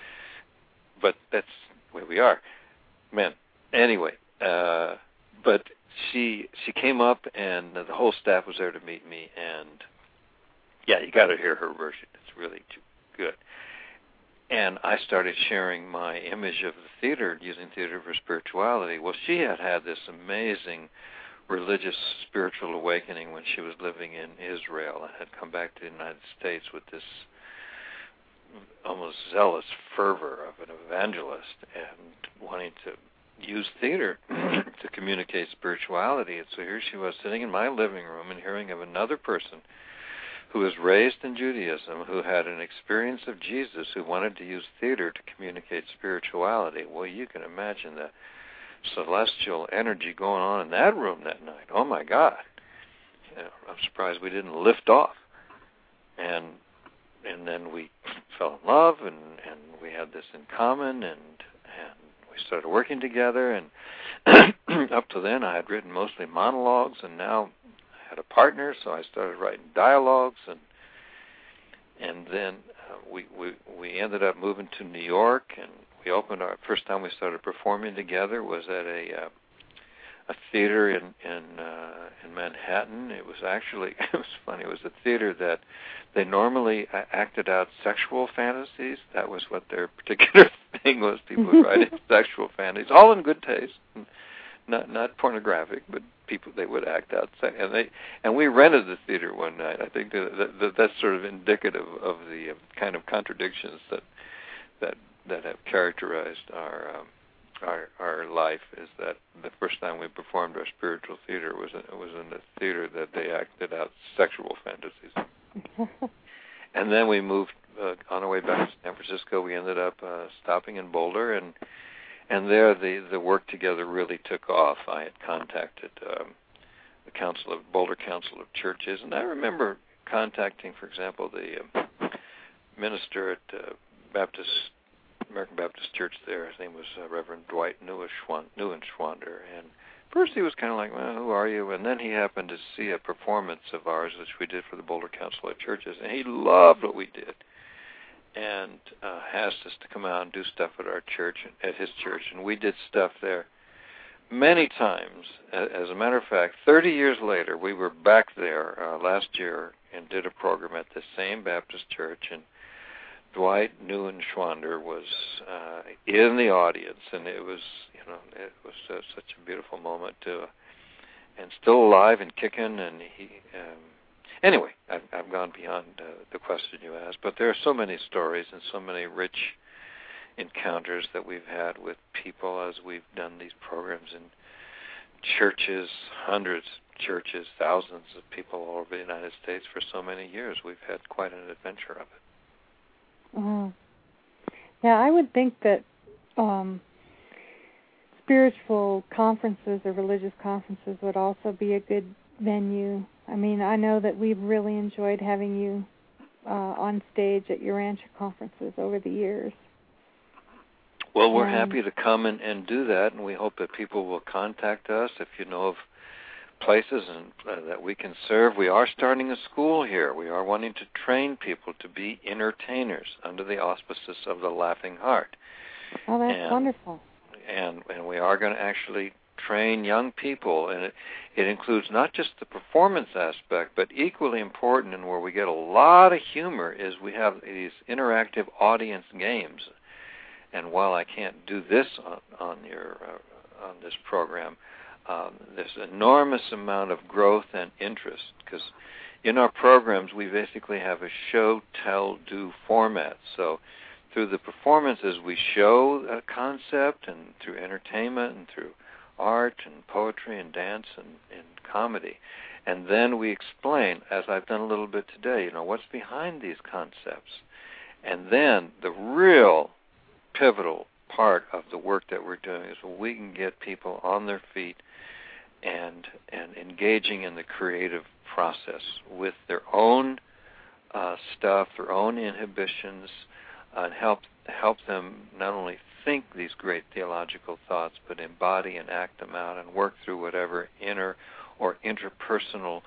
But that's where we are, men. Anyway, but she came up, and the whole staff was there to meet me, and yeah, you got to hear her version. It's really too good. And I started sharing my image of the theater, using theater for spirituality. Well, she had this amazing religious spiritual awakening when she was living in Israel and had come back to the United States with this almost zealous fervor of an evangelist and wanting to use theater to communicate spirituality. And so here she was sitting in my living room and hearing of another person who was raised in Judaism, who had an experience of Jesus, who wanted to use theater to communicate spirituality. Well, you can imagine the celestial energy going on in that room that night. Oh, my God. I'm surprised we didn't lift off. And then we fell in love, and we had this in common, and we started working together. And up to then, I had written mostly monologues, and now I had a partner, so I started writing dialogues, and then we ended up moving to New York, and we opened our first time we started performing together was at a theater in Manhattan. It was actually it was funny. It was a theater that they normally acted out sexual fantasies. That was what their particular thing was. People would write sexual fantasies, all in good taste, not pornographic, but people they would act out. And we rented the theater one night. I think that's sort of indicative of the kind of contradictions that have characterized our life. Is that the first time we performed our spiritual theater was in a theater that they acted out sexual fantasies. And then we moved on our way back to San Francisco. We ended up stopping in Boulder, and there the work together really took off. I had contacted the Boulder Council of Churches, and I remember contacting, for example, the minister at American Baptist Church there. His name was Reverend Dwight Neuenschwander. And first he was kind of like, well, who are you? And then he happened to see a performance of ours, which we did for the Boulder Council of Churches, and he loved what we did and asked us to come out and do stuff at our church, at his church, and we did stuff there many times. As a matter of fact, 30 years later, we were back there last year and did a program at the same Baptist church, and Dwight Neuenschwander was in the audience, and it was such a beautiful moment and still alive and kicking. And he, anyway, I've gone beyond the question you asked, but there are so many stories and so many rich encounters that we've had with people as we've done these programs in churches, hundreds of churches, thousands of people all over the United States for so many years. We've had quite an adventure of it. Yeah, I would think that spiritual conferences or religious conferences would also be a good venue. I mean, I know that we've really enjoyed having you on stage at Urantia conferences over the years. Well, we're happy to come and do that, and we hope that people will contact us if you know of places and that we can serve. We are starting a school here. We are wanting to train people to be entertainers under the auspices of the Laughing Heart. Oh, that's wonderful. And we are going to actually train young people, and it includes not just the performance aspect, but equally important, and where we get a lot of humor, is we have these interactive audience games. And while I can't do this on this program, there's an enormous amount of growth and interest, because in our programs we basically have a show, tell, do format. So through the performances we show a concept, and through entertainment and through art and poetry and dance and comedy. And then we explain, as I've done a little bit today, what's behind these concepts. And then the real pivotal part of the work that we're doing is when we can get people on their feet and engaging in the creative process with their own stuff, their own inhibitions, and help them not only think these great theological thoughts, but embody and act them out and work through whatever inner or interpersonal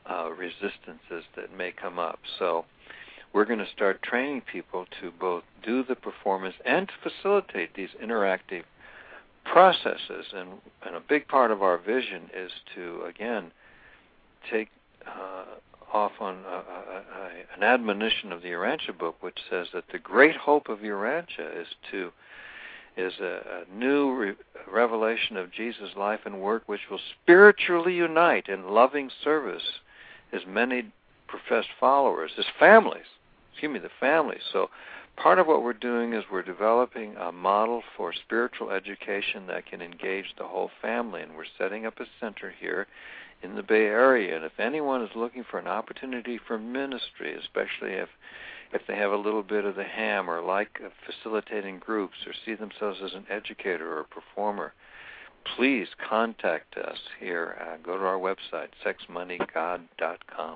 resistances that may come up. So we're going to start training people to both do the performance and to facilitate these interactive processes. And a big part of our vision is to, again, take off on an admonition of the Urantia book, which says that the great hope of Urantia is a new revelation of Jesus' life and work, which will spiritually unite in loving service his many professed followers, his families. The families. So part of what we're doing is we're developing a model for spiritual education that can engage the whole family, and we're setting up a center here in the Bay Area. And if anyone is looking for an opportunity for ministry, especially if they have a little bit of the ham or like facilitating groups or see themselves as an educator or a performer, please contact us here. Go to our website, sexmoneygod.com.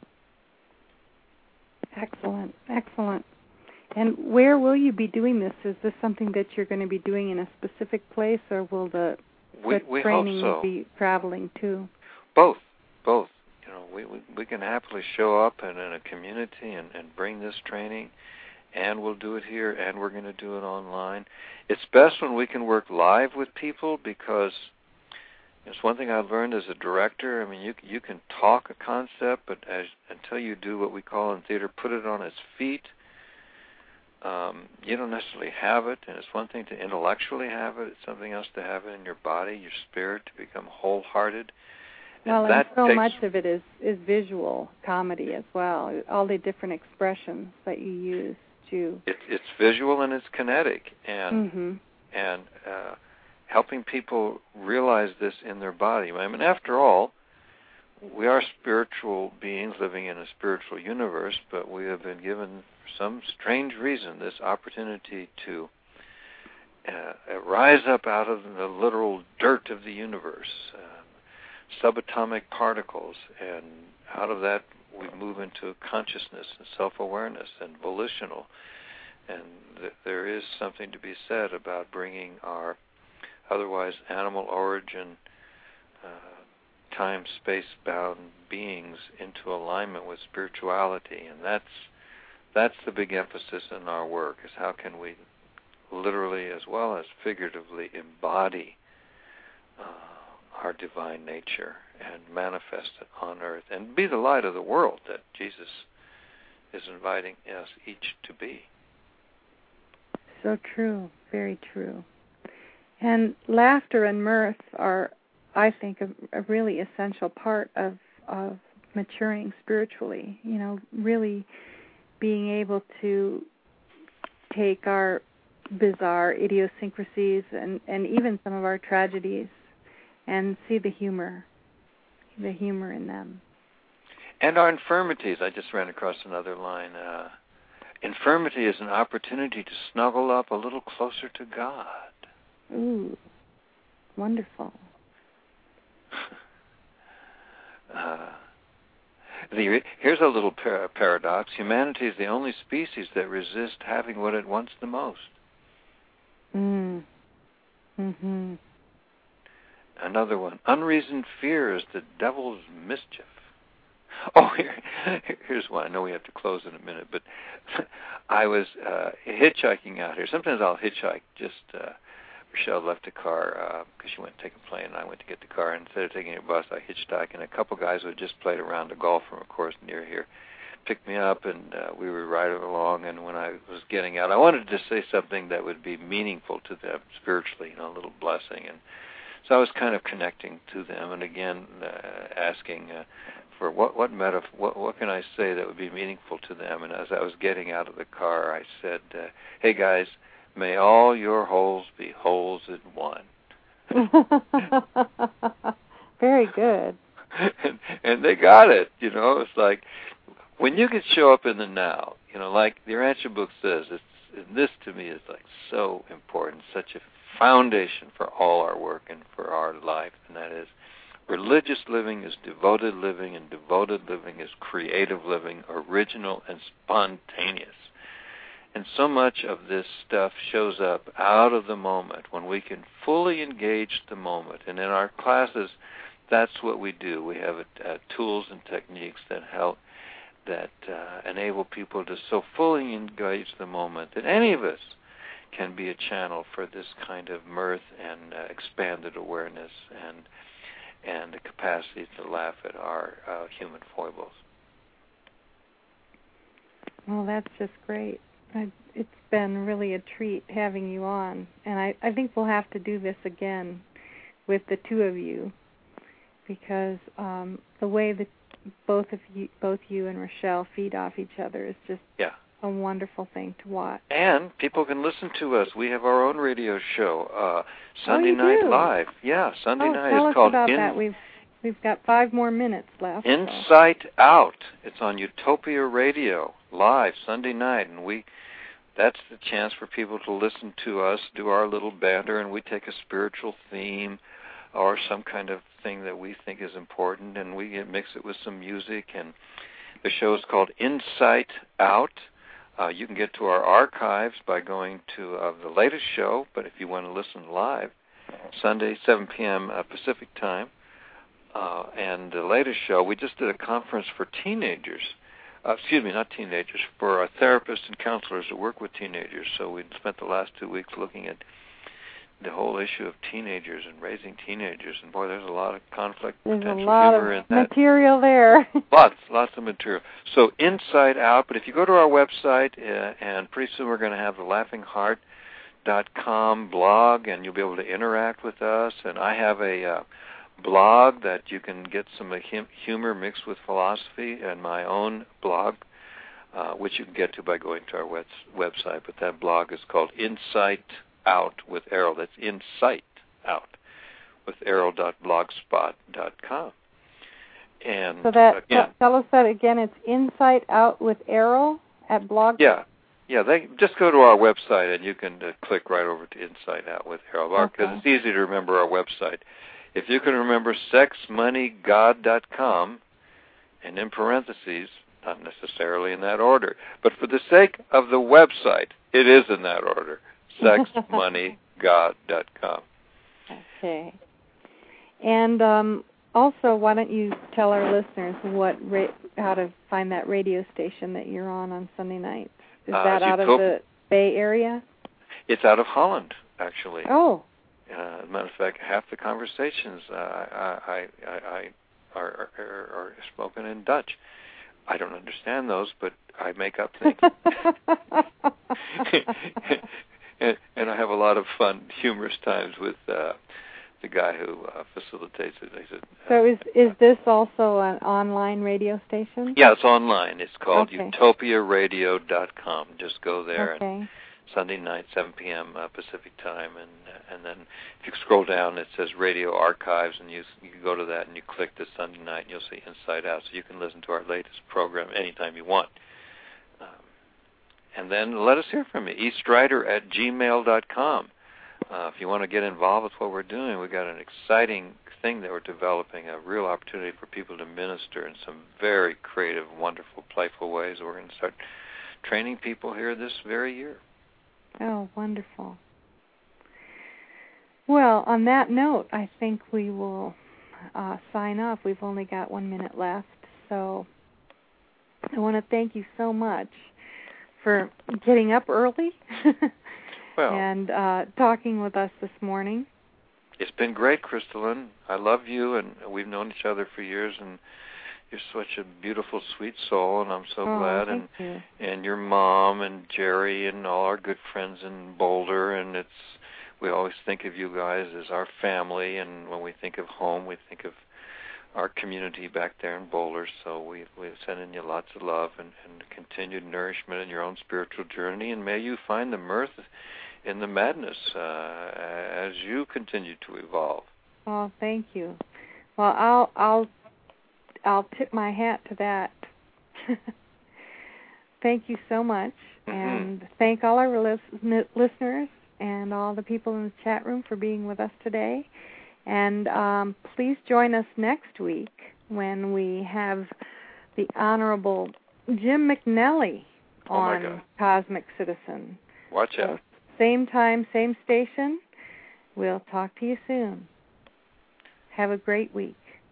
Excellent, excellent. And where will you be doing this? Is this something that you're going to be doing in a specific place, or will the training be traveling too? Both. You know, we can happily show up in a community and bring this training, and we'll do it here, and we're going to do it online. It's best when we can work live with people, because it's one thing I've learned as a director. I mean, you can talk a concept, but until you do what we call in theater, put it on its feet, you don't necessarily have it. And it's one thing to intellectually have it. It's something else to have it in your body, your spirit, to become wholehearted. And so much of it is visual comedy as well, all the different expressions that you use to... It's visual and it's kinetic. And helping people realize this in their body. I mean, after all, we are spiritual beings living in a spiritual universe, but we have been given, for some strange reason, this opportunity to rise up out of the literal dirt of the universe, subatomic particles, and out of that we move into consciousness and self-awareness and volitional. And there is something to be said about bringing our otherwise animal origin, time, space-bound beings into alignment with spirituality. And that's the big emphasis in our work, is how can we literally as well as figuratively embody our divine nature and manifest it on earth and be the light of the world that Jesus is inviting us each to be. So true, very true. And laughter and mirth are, I think, a really essential part of maturing spiritually. You know, really being able to take our bizarre idiosyncrasies and even some of our tragedies and see the humor in them. And our infirmities. I just ran across another line. Infirmity is an opportunity to snuggle up a little closer to God. Ooh, wonderful. Here's a little paradox. Humanity is the only species that resists having what it wants the most. Mm-hmm. Another one. Unreasoned fear is the devil's mischief. Oh, here's one. I know we have to close in a minute, but I was hitchhiking out here. Sometimes I'll hitchhike. Rochelle left the car because she went to take a plane, and I went to get the car. And instead of taking a bus, I hitchhiked, and a couple guys who had just played around a golf from a course near here picked me up, and we were riding along. And when I was getting out, I wanted to say something that would be meaningful to them spiritually, a little blessing. And so I was kind of connecting to them, and again asking for what can I say that would be meaningful to them. And as I was getting out of the car, I said, "Hey guys, may all your holes be holes in one." Very good. And they got it. It's like when you can show up in the now. Like the Urantia book says, this to me is like so important, such a foundation for all our work and for our life, and that is religious living is devoted living, and devoted living is creative living, original and spontaneous. And so much of this stuff shows up out of the moment when we can fully engage the moment. And in our classes, That's what we do. We have tools and techniques that help, that enable people to so fully engage the moment that any of us can be a channel for this kind of mirth and expanded awareness and the capacity to laugh at our human foibles. Well, that's just great. It's been really a treat having you on, and I think we'll have to do this again with the two of you, because the way that both you and Rochelle feed off each other is just a wonderful thing to watch. And people can listen to us. We have our own radio show, Sunday Night Live. Yeah, Sunday night. Tell is us called about that. We've got 5 more minutes left. Insight Out. It's on Utopia Radio live Sunday night, and that's the chance for people to listen to us do our little banter, and we take a spiritual theme or some kind of thing that we think is important, and we mix it with some music. And the show is called Insight Out. You can get to our archives by going to the latest show, but if you want to listen live, Sunday, 7 p.m. Pacific time, and the latest show, we just did a conference for teenagers. Not teenagers, for therapists and counselors that work with teenagers. So we spent the last 2 weeks looking at the whole issue of teenagers and raising teenagers. And boy, there's a lot of conflict, potential humor in that. There's a lot of material there. Lots of material. So Inside Out, but if you go to our website, and pretty soon we're going to have the laughingheart.com blog, and you'll be able to interact with us. And I have a blog that you can get some humor mixed with philosophy, and my own blog, which you can get to by going to our website. But that blog is called Insight Out with Errol. That's Insight Out with Errol.blogspot.com. And so that tell us that again. It's Insight Out with Errol at blog. Yeah. They just go to our website and you can click right over to Insight Out with Errol, because it's easy to remember our website. If you can remember sexmoneygod.com, and in parentheses, not necessarily in that order, but for the sake of the website, it is in that order, sexmoneygod.com. Okay. And also, why don't you tell our listeners how to find that radio station that you're on Sunday nights? Is that out of the Bay Area? It's out of Holland, actually. Oh. As a matter of fact, half the conversations are spoken in Dutch. I don't understand those, but I make up things. and I have a lot of fun, humorous times with the guy who facilitates it. So is this also an online radio station? Yeah, it's online. It's called utopiaradio.com. Just go there and Sunday night, 7 p.m. Pacific time, and then if you scroll down, it says Radio Archives, and you can go to that and you click to Sunday night, and you'll see Inside Out, so you can listen to our latest program anytime you want. And then let us hear from you, eastrider@gmail.com. If you want to get involved with what we're doing, we've got an exciting thing that we're developing, a real opportunity for people to minister in some very creative, wonderful, playful ways. We're going to start training people here this very year. Oh, wonderful. Well, on that note, I think we will sign off. We've only got 1 minute left, so I want to thank you so much for getting up early and talking with us this morning. It's been great, Crystalline. I love you, and we've known each other for years, and you're such a beautiful, sweet soul, and I'm so glad. Thank you. And your mom and Jerry and all our good friends in Boulder, and we always think of you guys as our family, and when we think of home, we think of our community back there in Boulder. So we're sending you lots of love and continued nourishment in your own spiritual journey, and may you find the mirth in the madness as you continue to evolve. Oh, thank you. Well, I'll tip my hat to that. Thank you so much, and thank all our listeners and all the people in the chat room for being with us today. And please join us next week when we have the Honorable Jim McNally on Cosmic Citizen. Watch out. Same time, same station. We'll talk to you soon. Have a great week.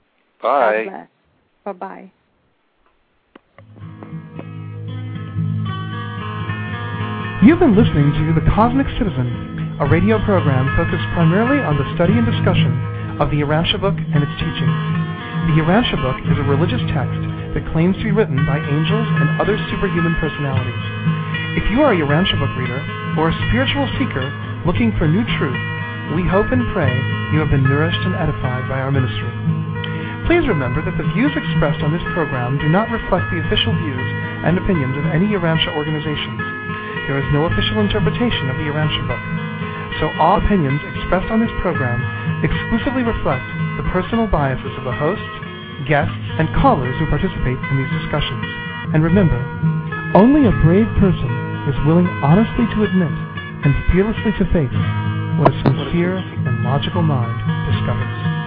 Bye. God bless. Bye-bye. You've been listening to The Cosmic Citizen, a radio program focused primarily on the study and discussion of the Urantia book and its teachings. The Urantia book is a religious text that claims to be written by angels and other superhuman personalities. If you are a Urantia book reader or a spiritual seeker looking for new truth, we hope and pray you have been nourished and edified by our ministry. Please remember that the views expressed on this program do not reflect the official views and opinions of any Urantia organizations. There is no official interpretation of the Urantia book, so all opinions expressed on this program exclusively reflect the personal biases of the hosts, guests, and callers who participate in these discussions. And remember, only a brave person is willing honestly to admit and fearlessly to face what a sincere and logical mind discovers.